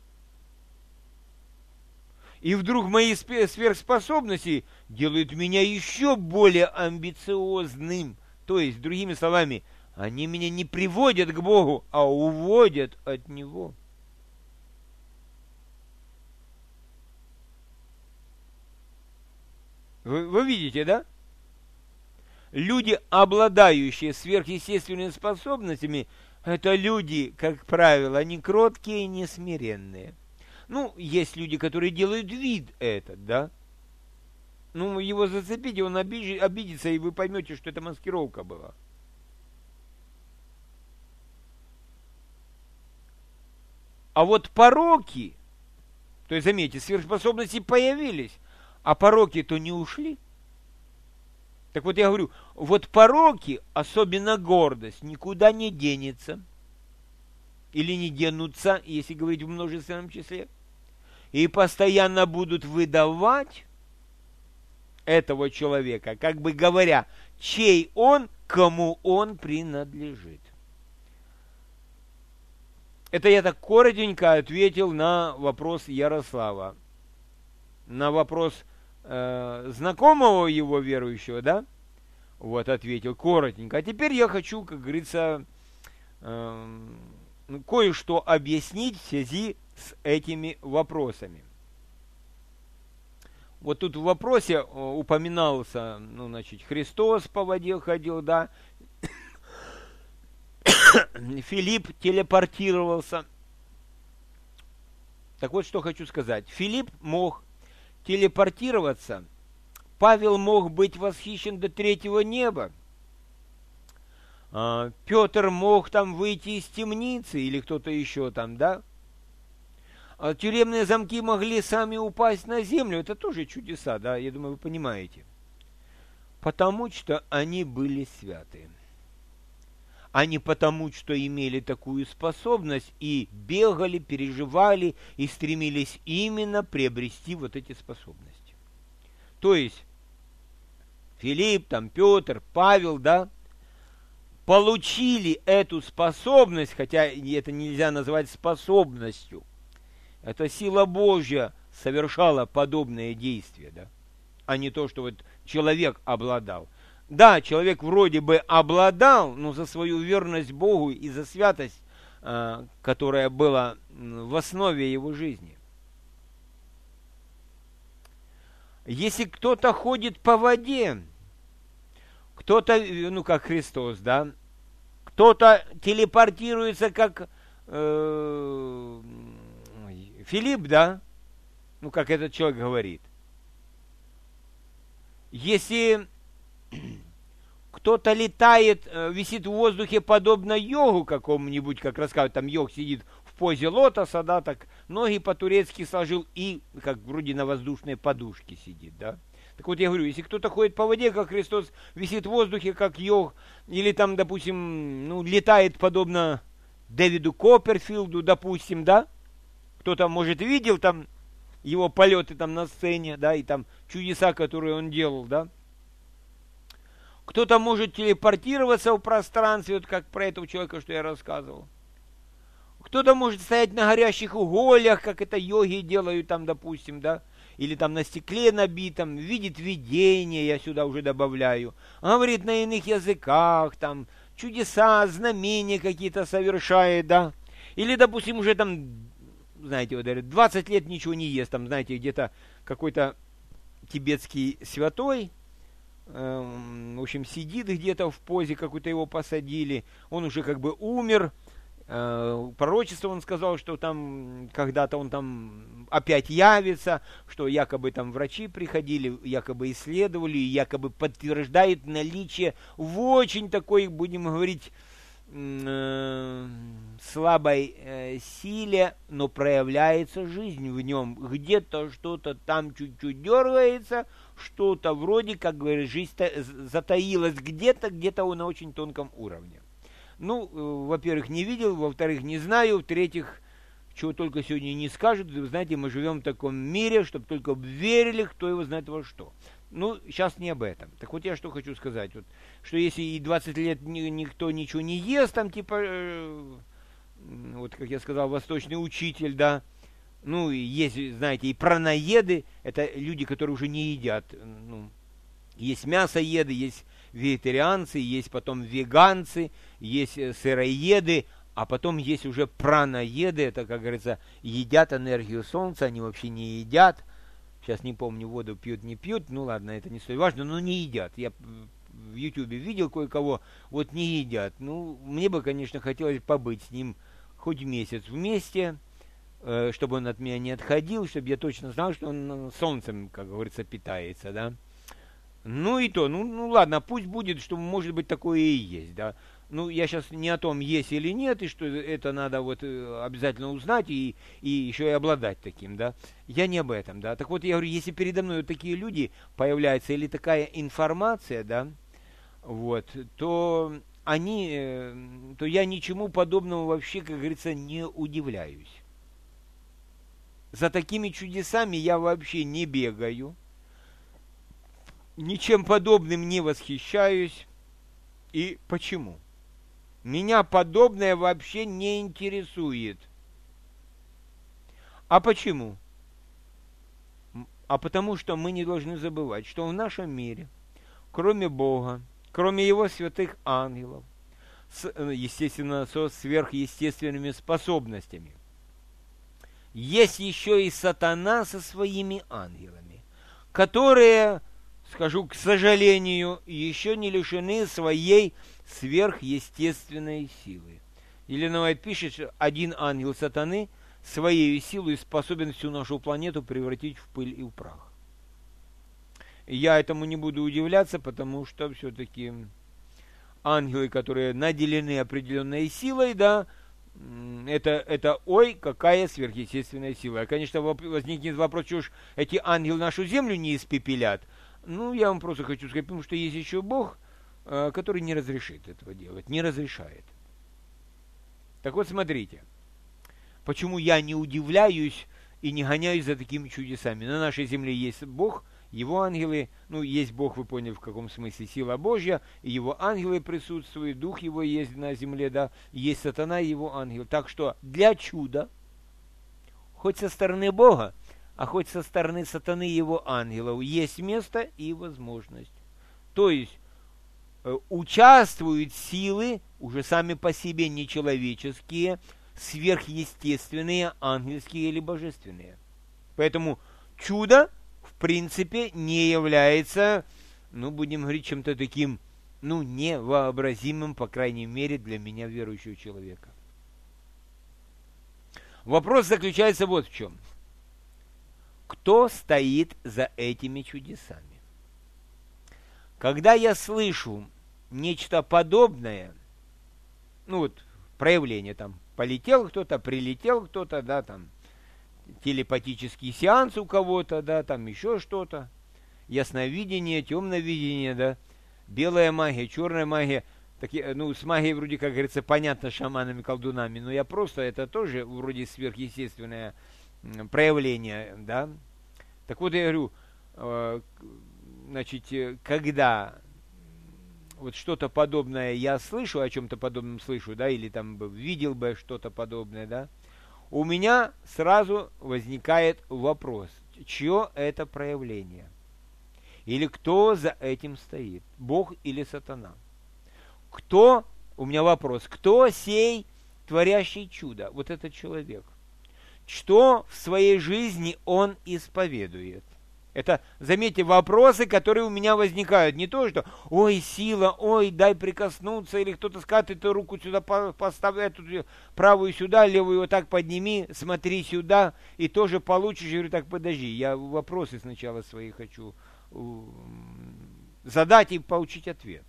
И вдруг мои сверхспособности делают меня еще более амбициозным. То есть, другими словами, они меня не приводят к Богу, а уводят от Него. Вы, вы видите, да? Люди, обладающие сверхъестественными способностями, это люди, как правило, не кроткие и не смиренные. Ну, есть люди, которые делают вид этот, да? Ну, его зацепите, он обиж... обидится, и вы поймете, что это маскировка была. А вот пороки, то есть, заметьте, сверхспособности появились, а пороки-то не ушли. Так вот я говорю, вот пороки, особенно гордость, никуда не денется. Или не денутся, если говорить в множественном числе. И постоянно будут выдавать этого человека, как бы говоря, чей он, кому он принадлежит. Это я так коротенько ответил на вопрос Ярослава. На вопрос э, знакомого его верующего, да? Вот, ответил коротенько. А теперь я хочу, как говорится, э, кое-что объяснить в связи с этими вопросами. Вот тут в вопросе упоминался, ну, значит, Христос по воде ходил, да, Филипп телепортировался. Так вот, что хочу сказать. Филипп мог телепортироваться, Павел мог быть восхищен до третьего неба, Петр мог там выйти из темницы, или кто-то еще там, да? А тюремные замки могли сами упасть на землю, это тоже чудеса, да, я думаю, вы понимаете. Потому что они были святы. А не потому, что имели такую способность и бегали, переживали и стремились именно приобрести вот эти способности. То есть, Филипп, там, Петр, Павел, да, получили эту способность, хотя это нельзя назвать способностью, это сила Божья совершала подобные действия, да, а не то, что вот человек обладал. Да, человек вроде бы обладал, но за свою верность Богу и за святость, которая была в основе его жизни. Если кто-то ходит по воде, кто-то, ну как Христос, да, кто-то телепортируется, как э, Филипп, да, ну как этот человек говорит. Если кто-то летает, висит в воздухе подобно йогу какому-нибудь, как рассказывают, там йог сидит в позе лотоса, да, так ноги по-турецки сложил и как вроде на воздушной подушке сидит, да. Так вот я говорю, если кто-то ходит по воде, как Христос, висит в воздухе, как йог, или там, допустим, ну, летает подобно Дэвиду Копперфилду, допустим, да, кто-то, может, видел там его полеты там на сцене, да, и там чудеса, которые он делал, да. Кто-то может телепортироваться в пространстве, вот как про этого человека, что я рассказывал. Кто-то может стоять на горящих угольях, как это йоги делают там, допустим, да, или там на стекле набитом, видит видение, я сюда уже добавляю, говорит на иных языках, там, чудеса, знамения какие-то совершает, да, или, допустим, уже там, знаете, вот говорят, двадцать лет ничего не ест, там, знаете, где-то какой-то тибетский святой, в общем, сидит где-то в позе, какую-то его посадили, он уже как бы умер, пророчество он сказал, что там когда-то он там опять явится, что якобы там врачи приходили, якобы исследовали, якобы подтверждает наличие в очень такой, будем говорить, слабой э, силе, но проявляется жизнь в нем. Где-то что-то там чуть-чуть дергается, что-то вроде, как говорит, жизнь затаилась где-то, где-то на очень тонком уровне. Ну, э, во-первых, не видел, во-вторых, не знаю, в-третьих, чего только сегодня не скажут. Вы знаете, мы живем в таком мире, чтобы только верили, кто его знает во что. Ну, сейчас не об этом. Так вот я что хочу сказать, вот, что если и двадцать лет ни, никто ничего не ест, там типа, э, вот как я сказал, восточный учитель, да, ну, и есть, знаете, и праноеды, это люди, которые уже не едят, ну, есть мясоеды, есть вегетарианцы, есть потом веганцы, есть сыроеды, а потом есть уже праноеды, это, как говорится, едят энергию солнца, они вообще не едят. Сейчас не помню, воду пьют, не пьют, ну ладно, это не столь важно, но не едят. Я в Ютубе видел кое-кого, вот не едят. Ну, мне бы, конечно, хотелось побыть с ним хоть месяц вместе, э, чтобы он от меня не отходил, чтобы я точно знал, что он солнцем, как говорится, питается, да. Ну и то, ну, ну ладно, пусть будет, что может быть такое и есть, да. Ну, я сейчас не о том, есть или нет, и что это надо вот обязательно узнать и, и еще и обладать таким, да. Я не об этом, да. Так вот, я говорю, если передо мной вот такие люди появляются или такая информация, да, вот, то они, то я ничему подобному вообще, как говорится, не удивляюсь. За такими чудесами я вообще не бегаю, ничем подобным не восхищаюсь. И почему? Меня подобное вообще не интересует. А почему? А потому что мы не должны забывать, что в нашем мире, кроме Бога, кроме Его святых ангелов, с, естественно, со сверхъестественными способностями, есть еще и сатана со своими ангелами, которые, скажу, к сожалению, еще не лишены своей сверхъестественной силы. Елена Уайт пишет, что один ангел сатаны своей силой способен всю нашу планету превратить в пыль и в прах. Я этому не буду удивляться, потому что все-таки ангелы, которые наделены определенной силой, да, это, это ой, какая сверхъестественная сила. И, конечно, возникнет вопрос, что ж эти ангелы нашу землю не испепелят. Ну, я вам просто хочу сказать, потому что есть еще Бог, который не разрешит этого делать, не разрешает. Так вот, смотрите, почему я не удивляюсь и не гоняюсь за такими чудесами. На нашей земле есть Бог, его ангелы, ну, есть Бог, вы поняли, в каком смысле, сила Божья, и его ангелы присутствуют, дух его есть на земле, да, есть сатана и его ангел. Так что для чуда, хоть со стороны Бога, а хоть со стороны сатаны и его ангелов, есть место и возможность. То есть, э, участвуют силы, уже сами по себе нечеловеческие, сверхъестественные, ангельские или божественные. Поэтому чудо, в принципе, не является, ну, будем говорить, чем-то таким, ну, невообразимым, по крайней мере, для меня, верующего человека. Вопрос заключается вот в чем. Кто стоит за этими чудесами? Когда я слышу нечто подобное, ну, вот, проявление там, полетел кто-то, прилетел кто-то, да, там, телепатический сеанс у кого-то, да, там еще что-то, ясновидение, темновидение, да, белая магия, черная магия, такие, ну, с магией вроде, как говорится, понятно, шаманами, колдунами, но я просто, это тоже вроде сверхъестественное проявление, да. Так вот, я говорю, э, значит, когда вот что-то подобное я слышу, о чем-то подобном слышу, да, или там видел бы что-то подобное, да, у меня сразу возникает вопрос, чье это проявление? Или кто за этим стоит? Бог или сатана? Кто, у меня вопрос, кто сей творящий чудо? Вот этот человек. Что в своей жизни он исповедует? Это, заметьте, вопросы, которые у меня возникают. Не то, что, ой, сила, ой, дай прикоснуться, или кто-то скажет, эту руку сюда поставь, эту правую сюда, левую вот так подними, смотри сюда, и тоже получишь. Я говорю, так, подожди, я вопросы сначала свои хочу задать и получить ответ.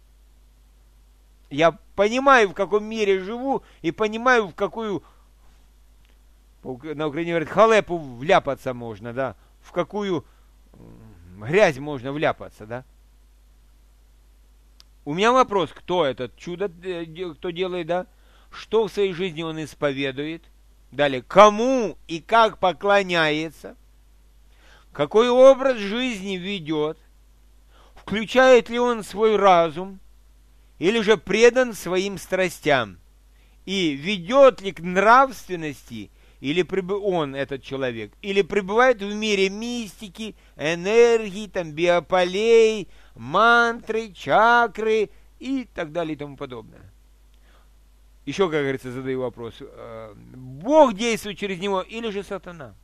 Я понимаю, в каком мире живу, и понимаю, в какую, на Украине говорят, халепу вляпаться можно, да, в какую грязь можно вляпаться, да? У меня вопрос, кто этот чудо, кто делает, да? Что в своей жизни он исповедует? Далее, кому и как поклоняется? Какой образ жизни ведет? Включает ли он свой разум? Или же предан своим страстям? И ведет ли к нравственности или он, этот человек, или пребывает в мире мистики, энергии, там, биополей, мантры, чакры и так далее и тому подобное. Еще, как говорится, задаю вопрос. Бог действует через него или же сатана?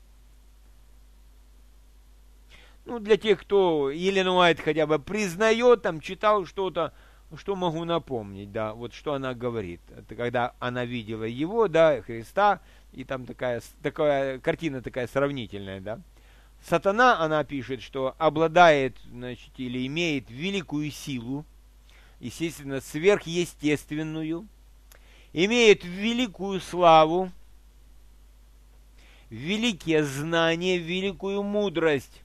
Ну, для тех, кто Елена Уайт хотя бы признает, там, читал что-то, что могу напомнить, да, вот что она говорит. Это когда она видела его, да, Христа, и там такая, такая картина такая сравнительная, да. Сатана, она пишет, что обладает, значит, или имеет великую силу, естественно, сверхъестественную, имеет великую славу, великие знания, великую мудрость,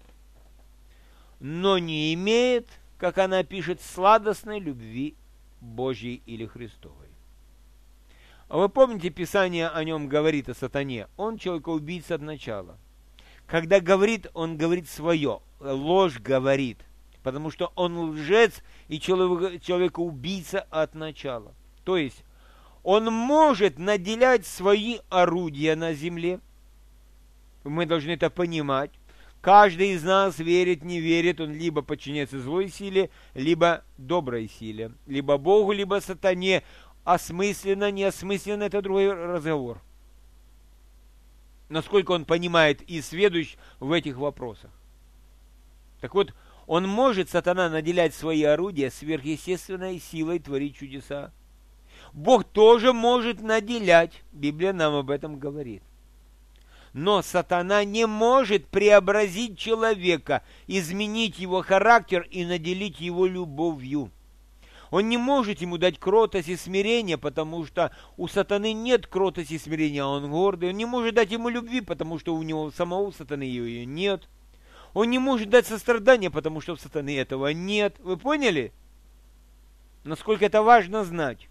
но не имеет, как она пишет, сладостной любви Божьей или Христовой. А вы помните, Писание о нем говорит, о сатане? Он человека-убийца от начала. Когда говорит, он говорит свое, ложь говорит, потому что он лжец и человек, человека-убийца от начала. То есть, он может наделять свои орудия на земле. Мы должны это понимать. Каждый из нас верит, не верит, он либо подчиняется злой силе, либо доброй силе, либо Богу, либо сатане. Осмысленно, неосмысленно, это другой разговор. Насколько он понимает и сведущ в этих вопросах. Так вот, он может, сатана, наделять свои орудия сверхъестественной силой творить чудеса. Бог тоже может наделять, Библия нам об этом говорит. Но сатана не может преобразить человека, изменить его характер и наделить его любовью. Он не может ему дать кротость и смирение, потому что у сатаны нет кротости и смирения, а он гордый. Он не может дать ему любви, потому что у него самого сатаны ее нет. Он не может дать сострадания, потому что у сатаны этого нет. Вы поняли? Насколько это важно знать.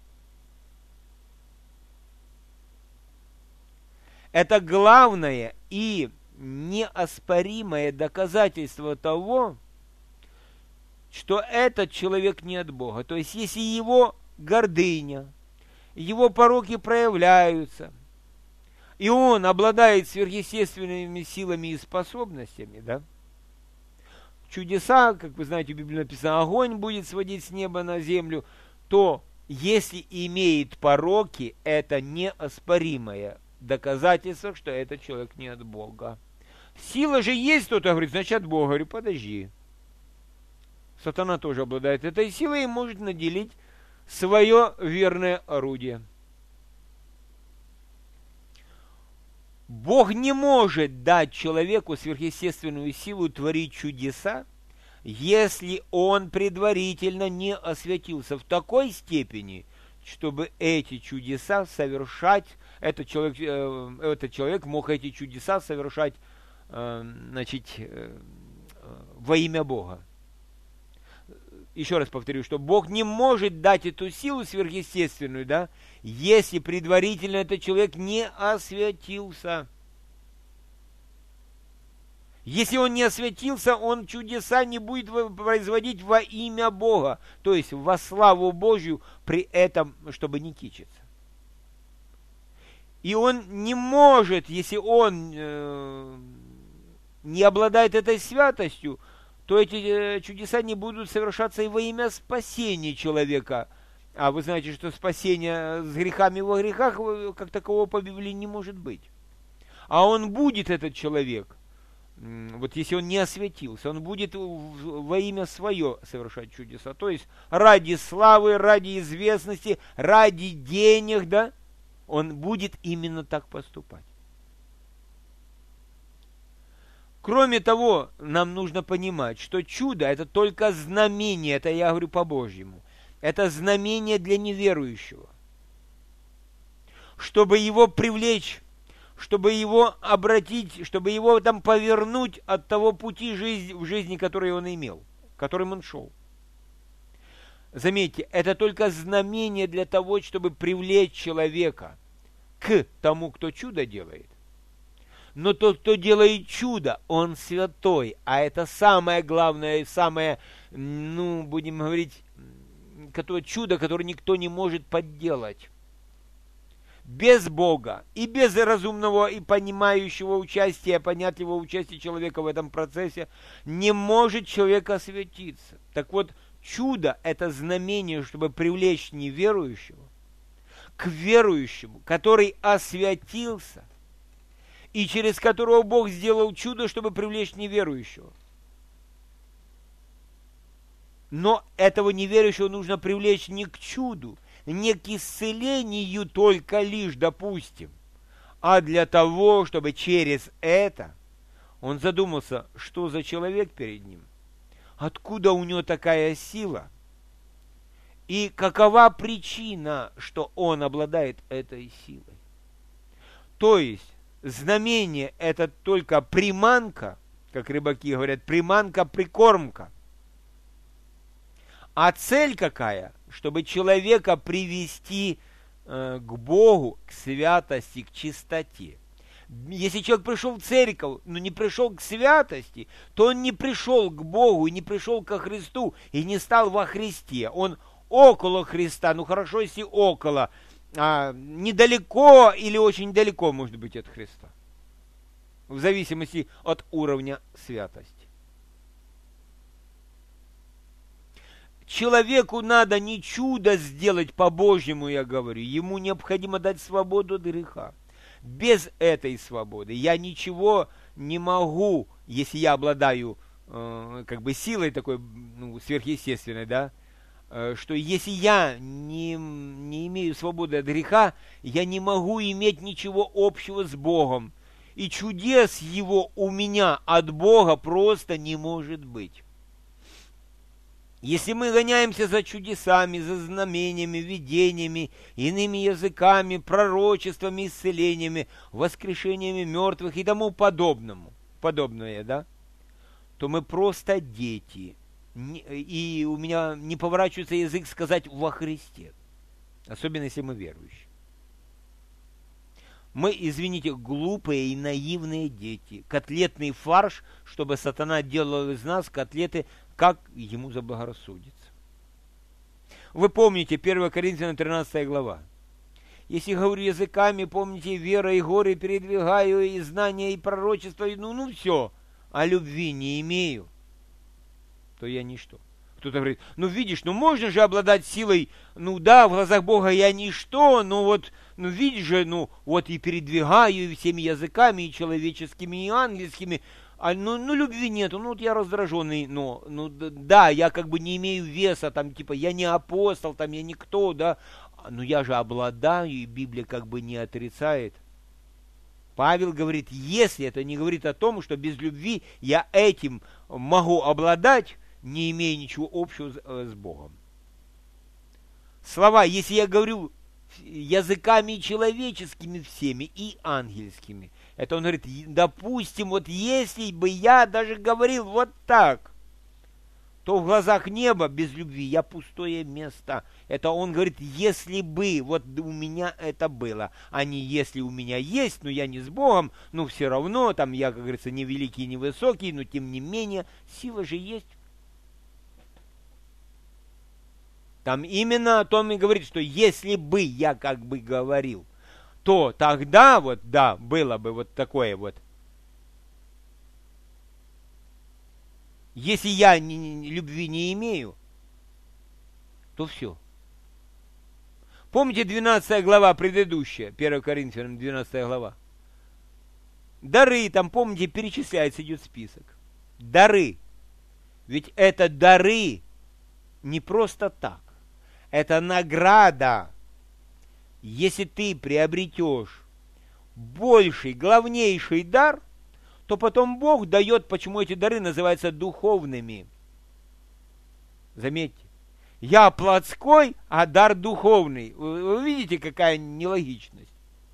Это главное и неоспоримое доказательство того, что этот человек не от Бога. То есть, если его гордыня, его пороки проявляются, и он обладает сверхъестественными силами и способностями, да, чудеса, как вы знаете, в Библии написано, огонь будет сводить с неба на землю, то если имеет пороки, это неоспоримое доказательство, что этот человек не от Бога. Сила же есть, кто-то говорит, значит от Бога. Говорю, подожди. Сатана тоже обладает этой силой и может наделить свое верное орудие. Бог не может дать человеку сверхъестественную силу творить чудеса, если он предварительно не освятился в такой степени, чтобы эти чудеса совершать, этот человек, э, этот человек мог эти чудеса совершать э, значит, э, во имя Бога. Еще раз повторю, что Бог не может дать эту силу сверхъестественную, да, если предварительно этот человек не освятился. Если он не освятился, он чудеса не будет производить во имя Бога, то есть во славу Божью, при этом, чтобы не кичиться. И он не может, если он э, не обладает этой святостью, то эти чудеса не будут совершаться и во имя спасения человека. А вы знаете, что спасение с грехами во грехах как такового по Библии не может быть. А он будет, этот человек, вот если он не освятился, он будет во имя свое совершать чудеса. То есть ради славы, ради известности, ради денег, да, он будет именно так поступать. Кроме того, нам нужно понимать, что чудо – это только знамение, это я говорю по-божьему, это знамение для неверующего. Чтобы его привлечь, чтобы его обратить, чтобы его там повернуть от того пути жизни, в жизни, который он имел, которым он шел. Заметьте, это только знамение для того, чтобы привлечь человека к тому, кто чудо делает. Но тот, кто делает чудо, он святой. А это самое главное, самое, ну, будем говорить, которое, чудо, которое никто не может подделать. Без Бога и без разумного и понимающего участия, понятливого участия человека в этом процессе не может человек освятиться. Так вот, чудо – это знамение, чтобы привлечь неверующего к верующему, который освятился, и через которого Бог сделал чудо, чтобы привлечь неверующего. Но этого неверующего нужно привлечь не к чуду, не к исцелению только лишь, допустим, а для того, чтобы через это он задумался, что за человек перед ним, откуда у него такая сила, и какова причина, что он обладает этой силой. То есть, знамение – это только приманка, как рыбаки говорят, приманка-прикормка. А цель какая? Чтобы человека привести э, к Богу, к святости, к чистоте. Если человек пришел в церковь, но не пришел к святости, то он не пришел к Богу, и не пришел ко Христу, и не стал во Христе. Он около Христа, ну хорошо, если около, а, недалеко или очень далеко, может быть, от Христа. В зависимости от уровня святости. Человеку надо не чудо сделать по-божьему, я говорю. Ему необходимо дать свободу от греха. Без этой свободы я ничего не могу, если я обладаю э, как бы силой такой, ну, сверхъестественной, да, э, что если я не, не имею свободы от греха, я не могу иметь ничего общего с Богом. И чудес его у меня от Бога просто не может быть. Если мы гоняемся за чудесами, за знамениями, видениями, иными языками, пророчествами, исцелениями, воскрешениями мертвых и тому подобному, подобное, да, то мы просто дети. И у меня не поворачивается язык сказать «во Христе», особенно если мы верующие. Мы, извините, глупые и наивные дети. Котлетный фарш, чтобы сатана делал из нас котлеты, как ему заблагорассудится. Вы помните, первое Коринфянам тринадцатая глава. Если говорю языками, помните, вера и горы передвигаю, и знания, и пророчество, и ну, ну все, а любви не имею, то я ничто. Кто-то говорит, ну видишь, ну можно же обладать силой, ну да, в глазах Бога я ничто, но вот, ну видишь же, ну вот и передвигаю и всеми языками, и человеческими, и ангельскими, а ну, ну любви нету, ну вот я раздраженный, но, ну да, я как бы не имею веса, там типа я не апостол, там я никто, да, но я же обладаю, и Библия как бы не отрицает. Павел говорит, если это не говорит о том, что без любви я этим могу обладать, не имея ничего общего с, с Богом. Слова, если я говорю языками человеческими всеми и ангельскими, это он говорит, допустим, вот если бы я даже говорил вот так, то в глазах неба без любви я пустое место. Это он говорит, если бы вот у меня это было, а не если у меня есть, но я не с Богом, но все равно, там я, как говорится, не великий, не высокий, но тем не менее, сила же есть. Там именно о том и говорит, что если бы я как бы говорил, то тогда вот, да, было бы вот такое вот. Если я не, не, любви не имею, то все. Помните двенадцатая глава предыдущая, первое Коринфянам двенадцатая глава? Дары, там, помните, перечисляется, идет список. Дары. Ведь это дары не просто так. Это награда. Если ты приобретешь больший, главнейший дар, то потом Бог дает, почему эти дары называются духовными. Заметьте, я плотской, а дар духовный. Вы, вы видите, какая нелогичность?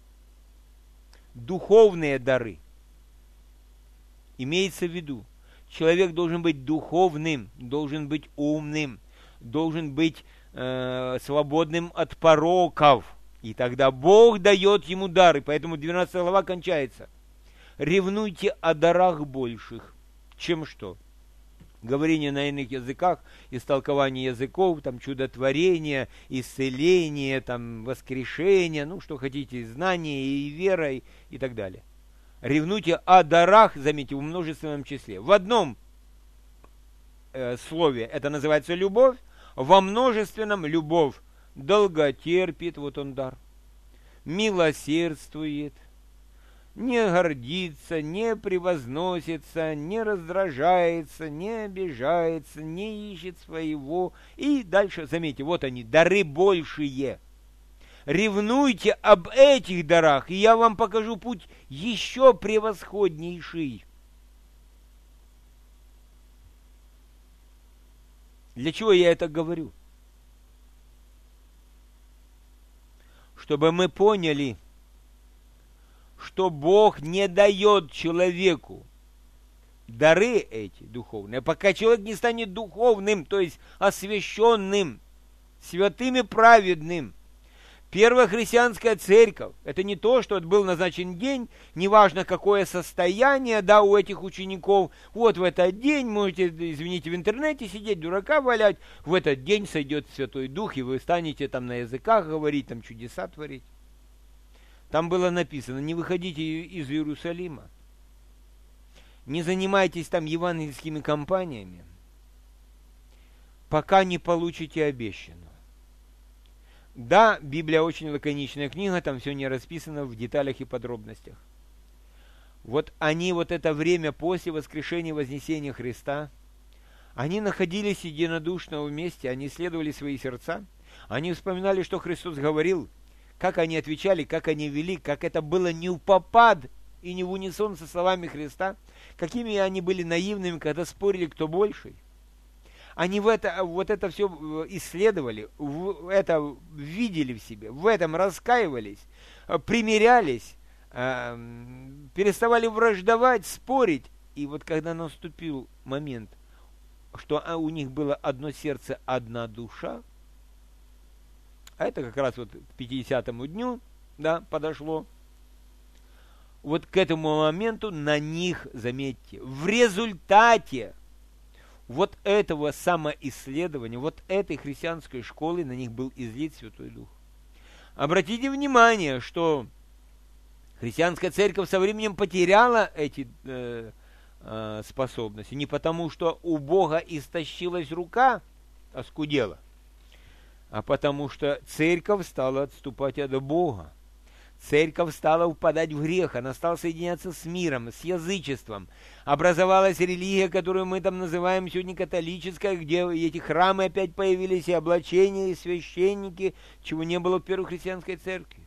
Духовные дары. Имеется в виду, человек должен быть духовным, должен быть умным, должен быть э, свободным от пороков. И тогда Бог дает ему дары. Поэтому двенадцатая глава кончается. Ревнуйте о дарах больших, чем что? Говорение на иных языках, истолкование языков, там чудотворение, исцеление, там воскрешение, ну что хотите, знание и вера и, и так далее. Ревнуйте о дарах, заметьте, в множественном числе. В одном э, слове это называется любовь, во множественном любовь. Долготерпит, вот он дар, милосердствует, не гордится, не превозносится, не раздражается, не обижается, не ищет своего. И дальше, заметьте, вот они, дары большие. Ревнуйте об этих дарах, и я вам покажу путь еще превосходнейший. Для чего я это говорю? Чтобы мы поняли, что Бог не дает человеку дары эти духовные, пока человек не станет духовным, то есть освященным, святым и праведным. Первая христианская церковь, это не то, что был назначен день, неважно какое состояние, да, у этих учеников, вот в этот день, можете, извините, в интернете сидеть, дурака валять, в этот день сойдет Святой Дух, и вы станете там на языках говорить, там чудеса творить. Там было написано, не выходите из Иерусалима, не занимайтесь там евангельскими кампаниями, пока не получите обещанного. Да, Библия очень лаконичная книга, там все не расписано в деталях и подробностях. Вот они вот это время после воскрешения и вознесения Христа, они находились единодушно вместе, они исследовали свои сердца, они вспоминали, что Христос говорил, как они отвечали, как они вели, как это было не впопад и не в унисон со словами Христа, какими они были наивными, когда спорили, кто больший. Они в это, вот это все исследовали, в это видели в себе, в этом раскаивались, примирялись, переставали враждовать, спорить. И вот когда наступил момент, что у них было одно сердце, одна душа, а это как раз вот к пятидесятому дню, да, подошло, вот к этому моменту на них, заметьте, в результате вот этого самоисследования, вот этой христианской школы на них был излит Святой Дух. Обратите внимание, что христианская церковь со временем потеряла эти э, э, способности. Не потому, что у Бога истощилась рука, оскудела, а потому что церковь стала отступать от Бога. Церковь стала упадать в грех, она стала соединяться с миром, с язычеством. Образовалась религия, которую мы там называем сегодня католическая, где эти храмы опять появились, и облачения, и священники, чего не было в первой христианской церкви.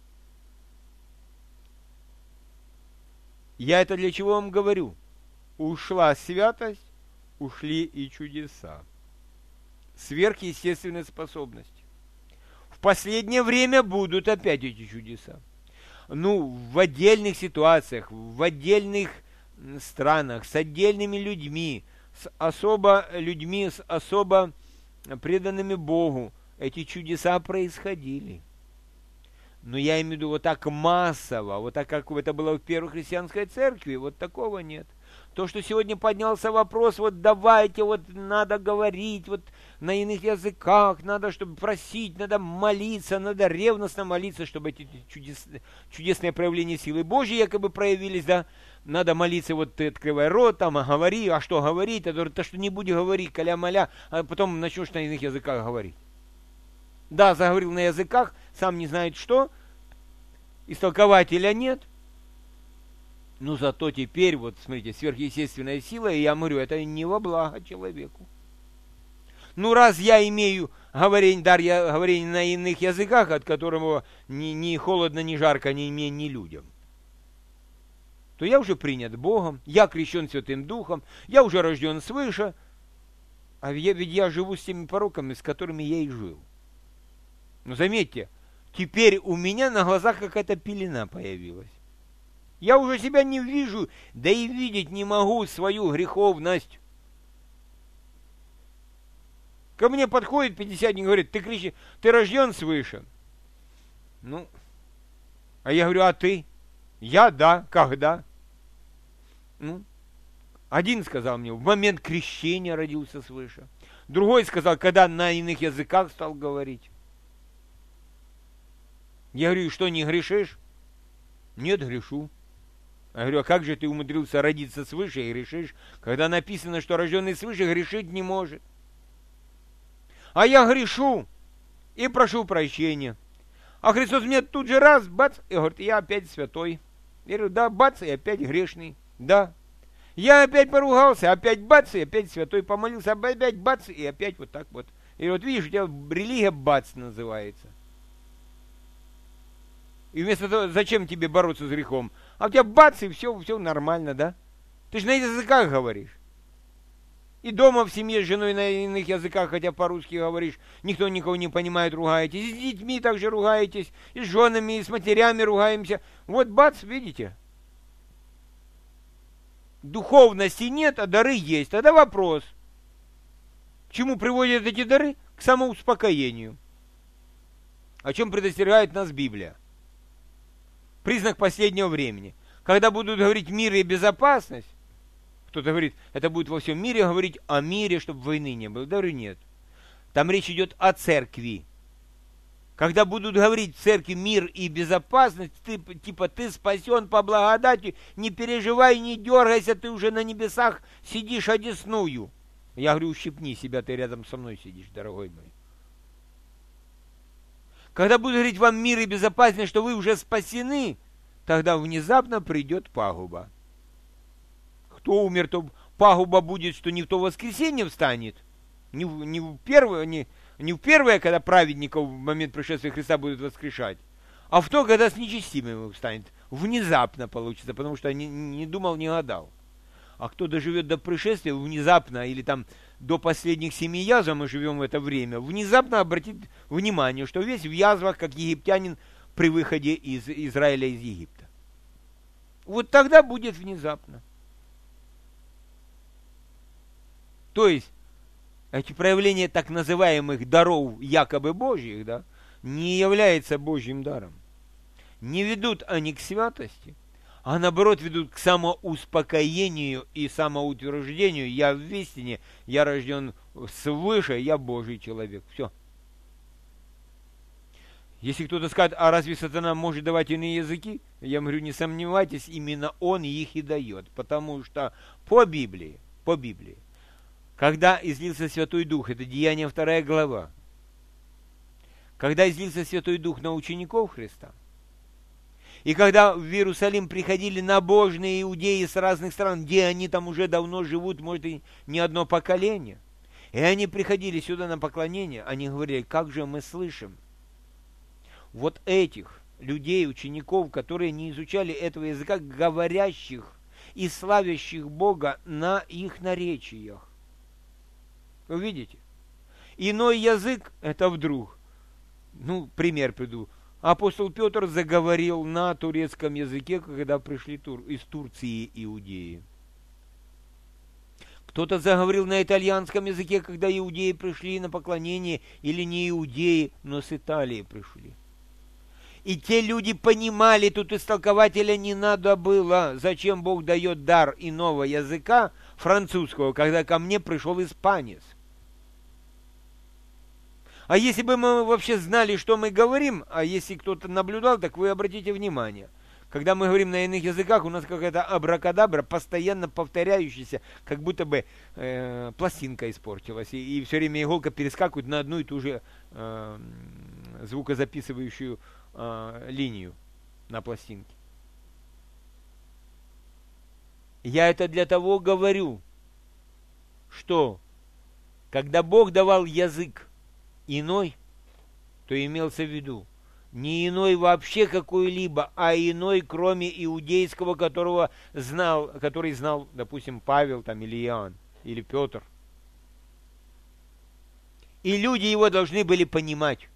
Я это для чего вам говорю? Ушла святость, ушли и чудеса. Сверхъестественные способности. В последнее время будут опять эти чудеса. Ну, в отдельных ситуациях, в отдельных странах, с отдельными людьми, с особо людьми, с особо преданными Богу, эти чудеса происходили. Но я имею в виду вот так массово, вот так, как это было в первой христианской церкви, вот такого нет. То, что сегодня поднялся вопрос, вот давайте, вот надо говорить, вот на иных языках, надо, чтобы просить, надо молиться, надо ревностно молиться, чтобы эти чудес, чудесные проявления силы Божьей якобы проявились, да, надо молиться, вот ты открывай рот, там, а говори, а что говорить, а то, что не будешь говорить, каля-маля, а потом начнешь на иных языках говорить. Да, заговорил на языках, сам не знает что, истолкователя нет. Ну, зато теперь, вот, смотрите, сверхъестественная сила, и я говорю, это не во благо человеку. Ну, раз я имею говорение, дар я, говорение на иных языках, от которого ни, ни холодно, ни жарко, ни мне, ни людям, то я уже принят Богом, я крещен Святым Духом, я уже рожден свыше, а я, ведь я живу с теми пороками, с которыми я и жил. Но заметьте, теперь у меня на глазах какая-то пелена появилась. Я уже себя не вижу, да и видеть не могу свою греховность. Ко мне подходит пятидесятник и говорит, ты кричи, ты рожден свыше. Ну, а я говорю, а ты? Я, да, когда? Ну, один сказал мне, в момент крещения родился свыше. Другой сказал, когда на иных языках стал говорить. Я говорю, что, не грешишь? Нет, грешу. Я говорю, а как же ты умудрился родиться свыше и грешишь, когда написано, что рожденный свыше грешить не может? А я грешу и прошу прощения. А Христос мне тут же раз, бац, и говорит, я опять святой. Я говорю, да, бац, и опять грешный. Да. Я опять поругался, опять бац, и опять святой. Помолился, опять бац, и опять вот так вот. И вот видишь, у тебя религия бац называется. И вместо того, зачем тебе бороться с грехом? А у тебя бац, и все, все нормально, да? Ты же на языках говоришь. И дома в семье с женой на иных языках, хотя по-русски говоришь, никто никого не понимает, ругаетесь. И с детьми также ругаетесь, и с женами, и с матерями ругаемся. Вот бац, видите? Духовности нет, а дары есть. Тогда вопрос. К чему приводят эти дары? К самоуспокоению. О чем предостерегает нас Библия? Признак последнего времени. Когда будут говорить мир и безопасность, кто-то говорит, это будет во всем мире говорить о мире, чтобы войны не было. Да, говорю, нет. Там речь идет о церкви. Когда будут говорить в церкви мир и безопасность, ты, типа ты спасен по благодати, не переживай, не дергайся, ты уже на небесах сидишь одесную. Я говорю, ущипни себя, ты рядом со мной сидишь, дорогой мой. Когда будут говорить вам мир и безопасность, что вы уже спасены, тогда внезапно придет пагуба. Кто умер, то пагуба будет, что не в то воскресенье встанет, не в, не в первое, не, не в первое, когда праведников в момент пришествия Христа будут воскрешать, а в то, когда с нечестивыми встанет. Внезапно получится, потому что не, не думал, не гадал. А кто доживет до пришествия внезапно, или там до последних семи язв, мы живем в это время, внезапно обратит внимание, что весь в язвах, как египтянин при выходе из Израиля из Египта. Вот тогда будет внезапно. То есть, эти проявления так называемых даров якобы Божьих, да, не являются Божьим даром. Не ведут они к святости, а наоборот ведут к самоуспокоению и самоутверждению. Я в истине, я рожден свыше, я Божий человек. Все. Если кто-то скажет, а разве сатана может давать иные языки? Я говорю, не сомневайтесь, именно он их и дает. Потому что по Библии, по Библии, когда излился Святой Дух, это Деяние вторая глава, когда излился Святой Дух на учеников Христа, и когда в Иерусалим приходили набожные иудеи с разных стран, где они там уже давно живут, может и не одно поколение, и они приходили сюда на поклонение, они говорили, как же мы слышим вот этих людей, учеников, которые не изучали этого языка, говорящих и славящих Бога на их наречиях. Вы видите? Иной язык – это вдруг. Ну, пример приду. Апостол Петр заговорил на турецком языке, когда пришли тур... из Турции иудеи. Кто-то заговорил на итальянском языке, когда иудеи пришли на поклонение, или не иудеи, но с Италии пришли. И те люди понимали, тут истолкователя не надо было, зачем Бог дает дар иного языка, французского, когда ко мне пришел испанец. А если бы мы вообще знали, что мы говорим, а если кто-то наблюдал, так вы обратите внимание. Когда мы говорим на иных языках, у нас какая-то абракадабра, постоянно повторяющаяся, как будто бы э, пластинка испортилась, и, и все время иголка перескакивает на одну и ту же э, звукозаписывающую э, линию на пластинке. Я это для того говорю, что когда Бог давал язык иной, то имелся в виду не иной вообще какой-либо, а иной, кроме иудейского, которого знал, который знал, допустим, Павел там, или Иоанн, или Петр. И люди его должны были понимать.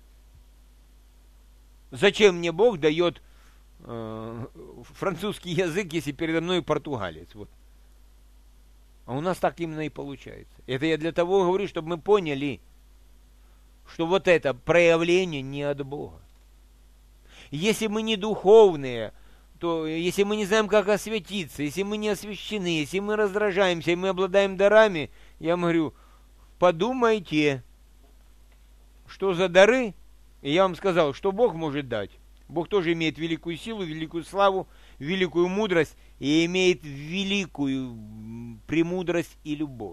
Зачем мне Бог дает э, французский язык, если передо мной португалец? Вот. А у нас так именно и получается. Это я для того говорю, чтобы мы поняли, что вот это проявление не от Бога. Если мы не духовные, то если мы не знаем, как осветиться, если мы не освящены, если мы раздражаемся, и мы обладаем дарами, я вам говорю, подумайте, что за дары, и я вам сказал, что Бог может дать. Бог тоже имеет великую силу, великую славу, великую мудрость, и имеет великую премудрость и любовь.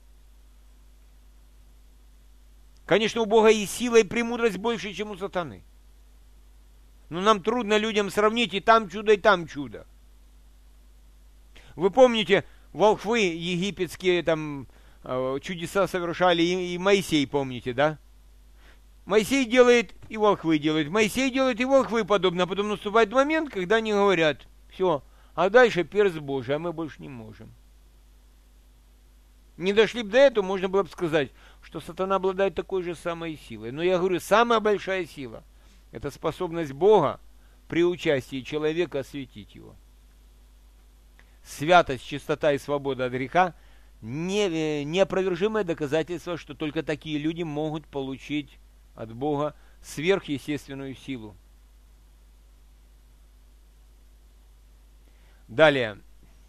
Конечно, у Бога и сила, и премудрость больше, чем у сатаны. Но нам трудно людям сравнить и там чудо, и там чудо. Вы помните, волхвы египетские там чудеса совершали, и Моисей, помните, да? Моисей делает, и волхвы делают. Моисей делает, и волхвы подобно. А потом наступает момент, когда они говорят, все, а дальше перст Божий, а мы больше не можем. Не дошли бы до этого, можно было бы сказать, что сатана обладает такой же самой силой. Но я говорю, самая большая сила – это способность Бога при участии человека осветить его. Святость, чистота и свобода от греха – не, неопровержимое доказательство, что только такие люди могут получить от Бога сверхъестественную силу. Далее.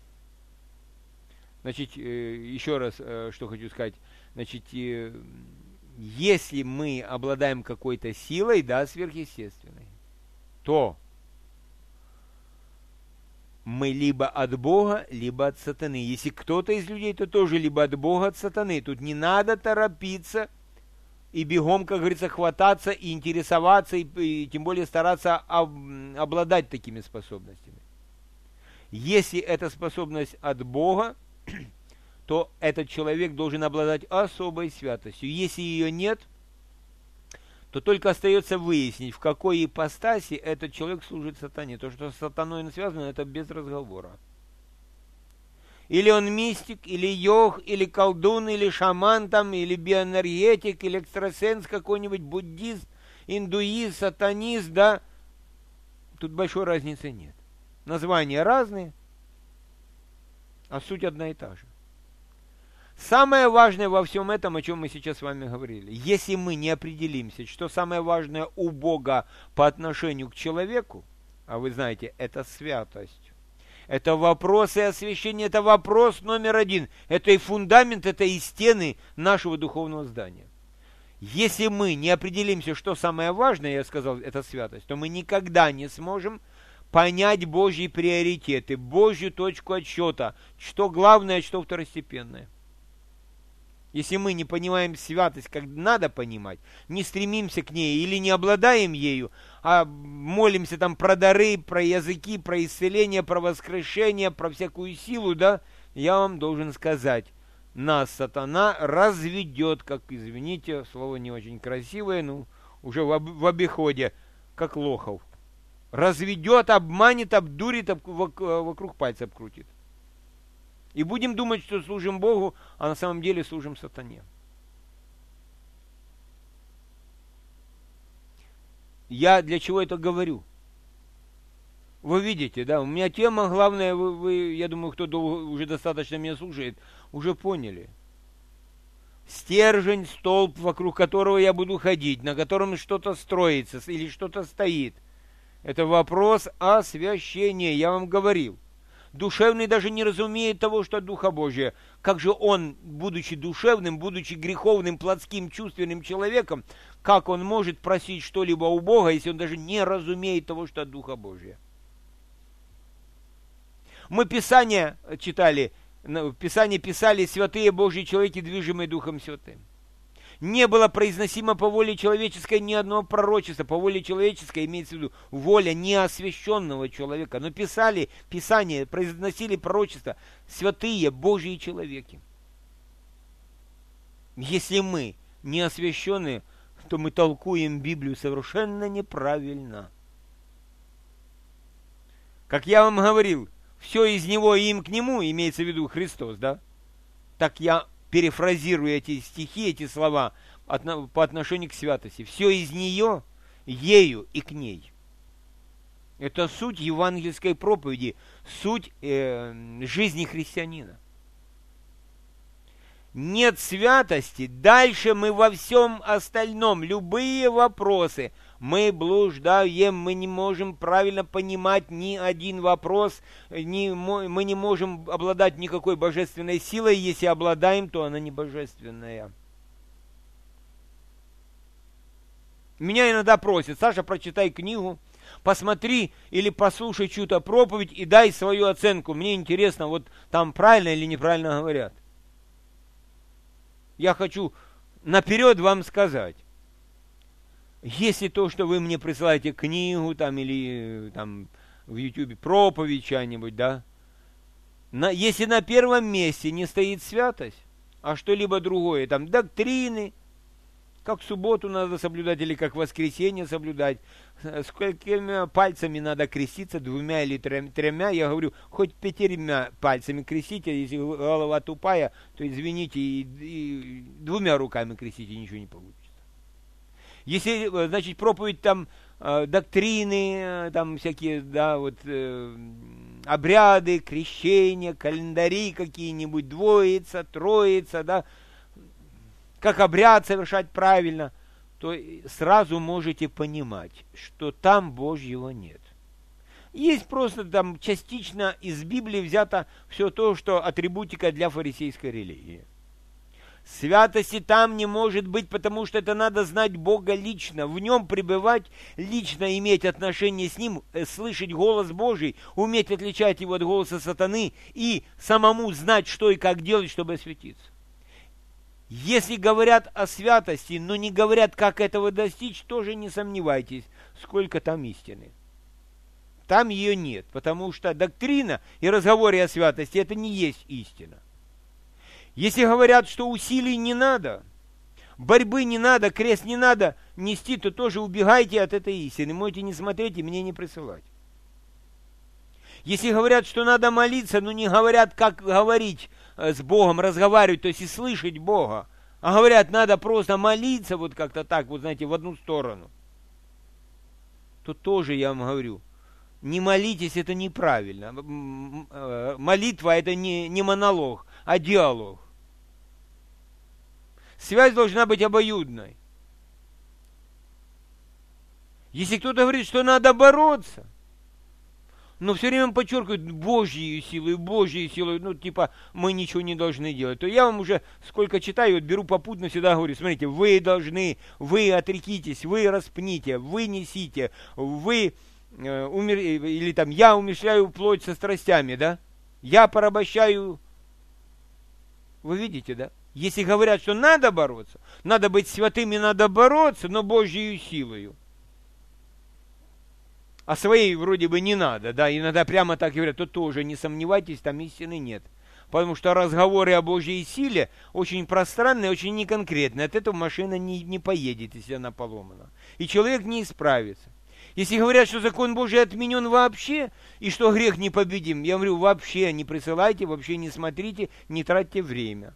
Значит, еще раз, что хочу сказать. Значит, если мы обладаем какой-то силой, да, сверхъестественной, то мы либо от Бога, либо от сатаны. Если кто-то из людей, то тоже либо от Бога, от сатаны. Тут не надо торопиться и бегом, как говорится, хвататься и интересоваться, и, и тем более стараться об, обладать такими способностями. Если эта способность от Бога, то этот человек должен обладать особой святостью. Если ее нет, то только остается выяснить, в какой ипостаси этот человек служит сатане. То, что с сатаной он связан, это без разговора. Или он мистик, или йог, или колдун, или шаман, там, или биоэнергетик, или экстрасенс какой-нибудь, буддист, индуист, сатанист, да. Тут большой разницы нет. Названия разные, а суть одна и та же. Самое важное во всем этом, о чем мы сейчас с вами говорили, если мы не определимся, что самое важное у Бога по отношению к человеку, а вы знаете, это святость, Это вопросы освящения, это вопрос номер один. Это и фундамент, это и стены нашего духовного здания. Если мы не определимся, что самое важное, я сказал, это святость, то мы никогда не сможем понять Божьи приоритеты, Божью точку отсчета, что главное, что второстепенное. Если мы не понимаем святость, как надо понимать, не стремимся к ней или не обладаем ею, а молимся там про дары, про языки, про исцеление, про воскрешение, про всякую силу, да, я вам должен сказать, нас сатана разведет, как, извините, слово не очень красивое, ну, уже в, об, в обиходе, как лохов. Разведет, обманет, обдурит, об, вокруг пальца обкрутит. И будем думать, что служим Богу, а на самом деле служим сатане. Я для чего это говорю? Вы видите, да, у меня тема главная, вы, вы, я думаю, кто долго, уже достаточно меня слушает, уже поняли. Стержень, столб, вокруг которого я буду ходить, на котором что-то строится или что-то стоит. Это вопрос освящения, я вам говорил. Душевный даже не разумеет того, что от Духа Божия. Как же он, будучи душевным, будучи греховным, плотским, чувственным человеком, как он может просить что-либо у Бога, если он даже не разумеет того, что от Духа Божия? Мы Писание читали, в Писании писали святые Божьи человеки, движимые Духом Святым. Не было произносимо по воле человеческой ни одного пророчества. По воле человеческой имеется в виду воля неосвященного человека. Но писали Писание, произносили пророчества святые Божьи человеки. Если мы не освященные, то мы толкуем Библию совершенно неправильно. Как я вам говорил, все из Него и им к Нему, имеется в виду Христос, да? Так я перефразирую эти стихи, эти слова по отношению к святости. Все из нее, ею и к ней. Это суть евангельской проповеди, суть э, жизни христианина. Нет святости, дальше мы во всем остальном, любые вопросы, мы блуждаем, мы не можем правильно понимать ни один вопрос, ни, мы не можем обладать никакой божественной силой, если обладаем, то она не божественная. Меня иногда просят: Саша, прочитай книгу, посмотри или послушай чью-то проповедь и дай свою оценку. Мне интересно, вот там правильно или неправильно говорят. Я хочу наперед вам сказать, если то, что вы мне присылаете книгу там или там в Ютубе проповедь чья-нибудь, да, на, если на первом месте не стоит святость, а что-либо другое, там доктрины, как субботу надо соблюдать или как воскресенье соблюдать, сколькими пальцами надо креститься, двумя или тремя, я говорю, хоть пятерьмя пальцами крестите, если голова тупая, то извините, и, и двумя руками крестите, ничего не получится. Если, значит, проповедь там э, доктрины, э, там всякие, да, вот, э, обряды, крещения, календари какие-нибудь, двоица, троица, да, как обряд совершать правильно, то сразу можете понимать, что там Божьего нет. Есть просто там частично из Библии взято все то, что атрибутика для фарисейской религии. Святости там не может быть, потому что это надо знать Бога лично, в Нем пребывать, лично иметь отношение с Ним, слышать голос Божий, уметь отличать Его от голоса сатаны и самому знать, что и как делать, чтобы осветиться. Если говорят о святости, но не говорят, как этого достичь, тоже не сомневайтесь, сколько там истины. Там ее нет, потому что доктрина и разговоры о святости – это не есть истина. Если говорят, что усилий не надо, борьбы не надо, крест не надо нести, то тоже убегайте от этой истины. Можете не смотреть и мне не присылать. Если говорят, что надо молиться, но не говорят, как говорить с Богом, разговаривать, то есть и слышать Бога, а говорят, надо просто молиться вот как-то так, вот знаете, в одну сторону, то тоже я вам говорю, не молитесь, это неправильно. Молитва – это не, не монолог, а диалог. Связь должна быть обоюдной. Если кто-то говорит, что надо бороться, но все время подчеркивают Божьей силой, Божьей силой, ну, типа, мы ничего не должны делать, то я вам уже сколько читаю, вот беру попутно всегда говорю, смотрите, вы должны, вы отрекитесь, вы распните, вы несите, вы э, умер... или там, я умерщвляю плоть со страстями, да, я порабощаю, вы видите, да? Если говорят, что надо бороться, надо быть святыми, надо бороться, но Божьей силою. А своей вроде бы не надо, да, иногда прямо так говорят, то тоже не сомневайтесь, там истины нет. Потому что разговоры о Божьей силе очень пространные, очень неконкретные. От этого машина не, не поедет, если она поломана. И человек не исправится. Если говорят, что закон Божий отменен вообще, и что грех непобедим, я говорю, вообще не присылайте, вообще не смотрите, не тратьте время.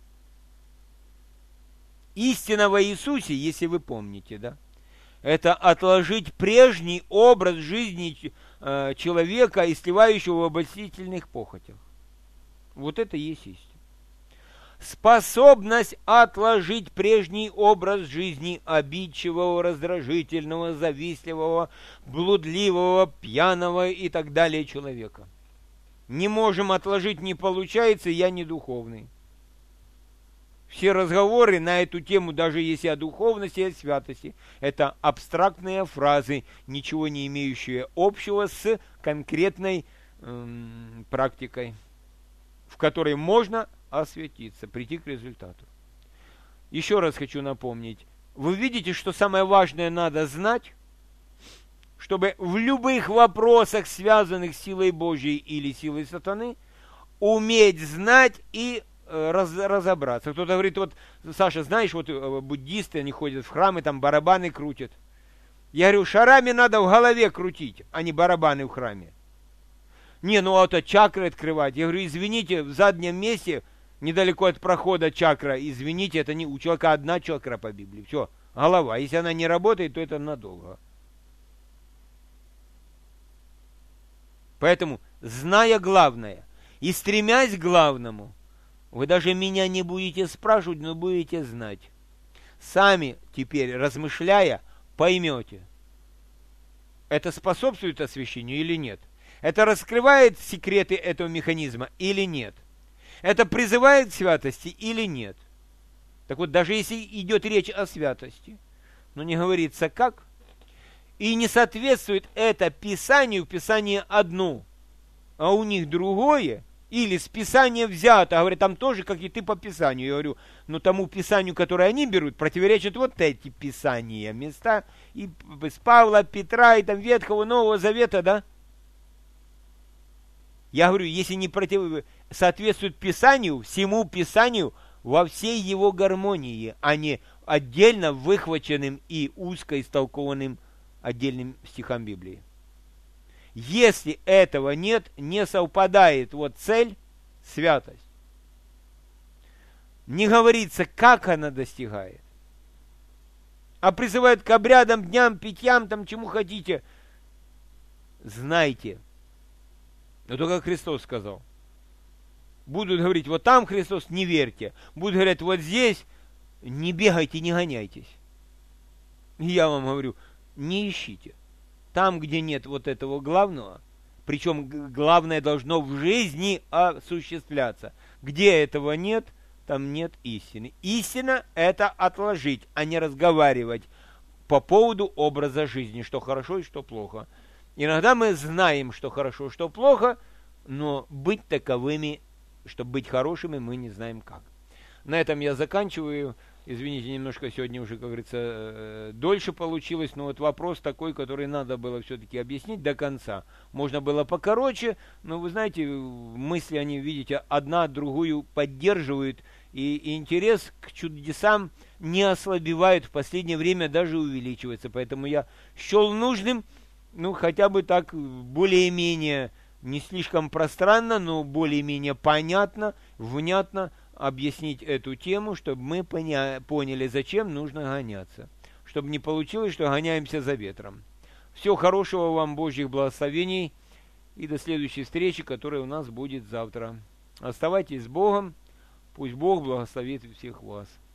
Истина во Иисусе, если вы помните, да, это отложить прежний образ жизни э, человека, истлевающего в обольстительных похотях. Вот это и есть истина. Способность отложить прежний образ жизни обидчивого, раздражительного, завистливого, блудливого, пьяного и так далее человека. Не можем отложить, не получается, я не духовный. Все разговоры на эту тему, даже если о духовности и о святости, это абстрактные фразы, ничего не имеющие общего с конкретной эм, практикой, в которой можно осветиться, прийти к результату. Еще раз хочу напомнить. Вы видите, что самое важное надо знать, чтобы в любых вопросах, связанных с силой Божьей или силой сатаны, уметь знать и Раз, разобраться. Кто-то говорит, вот, Саша, знаешь, вот буддисты, они ходят в храмы, там барабаны крутят. Я говорю, шарами надо в голове крутить, а не барабаны в храме. Не, ну а то чакры открывать. Я говорю, извините, в заднем месте, недалеко от прохода чакра, извините, это не у человека одна чакра по Библии. Все, голова. Если она не работает, то это надолго. Поэтому, зная главное и стремясь к главному, вы даже меня не будете спрашивать, но будете знать. Сами теперь, размышляя, поймете, это способствует освящению или нет. Это раскрывает секреты этого механизма или нет. Это призывает к святости или нет. Так вот, даже если идет речь о святости, но не говорится как, и не соответствует это Писанию, Писание одно, а у них другое, или с Писания взято, говорят, там тоже, как и ты по Писанию. Я говорю, но тому Писанию, которое они берут, противоречат вот эти Писания, места и с Павла, Петра, и там Ветхого, Нового Завета, да? Я говорю, если не против... соответствует Писанию, всему Писанию во всей его гармонии, а не отдельно выхваченным и узко истолкованным отдельным стихам Библии. Если этого нет, не совпадает вот цель, святость. Не говорится, как она достигает, а призывает к обрядам, дням, питьям, там, чему хотите. Знайте. Но только Христос сказал. Будут говорить, вот там Христос, не верьте. Будут говорить, вот здесь, не бегайте, не гоняйтесь. И я вам говорю, не ищите. Там, где нет вот этого главного, причем главное должно в жизни осуществляться. Где этого нет, там нет истины. Истина – это отложить, а не разговаривать по поводу образа жизни, что хорошо и что плохо. Иногда мы знаем, что хорошо, что плохо, но быть таковыми, чтобы быть хорошими, мы не знаем как. На этом я заканчиваю. Извините, немножко сегодня уже, как говорится, дольше получилось, но вот вопрос такой, который надо было все-таки объяснить до конца. Можно было покороче, но вы знаете, мысли, они, видите, одна другую поддерживают, и, и интерес к чудесам не ослабевает, в последнее время даже увеличивается. Поэтому я счел нужным, ну, хотя бы так, более-менее, не слишком пространно, но более-менее понятно, внятно, объяснить эту тему, чтобы мы поня- поняли, зачем нужно гоняться. Чтобы не получилось, что гоняемся за ветром. Всего хорошего вам, Божьих благословений, и до следующей встречи, которая у нас будет завтра. Оставайтесь с Богом, пусть Бог благословит всех вас.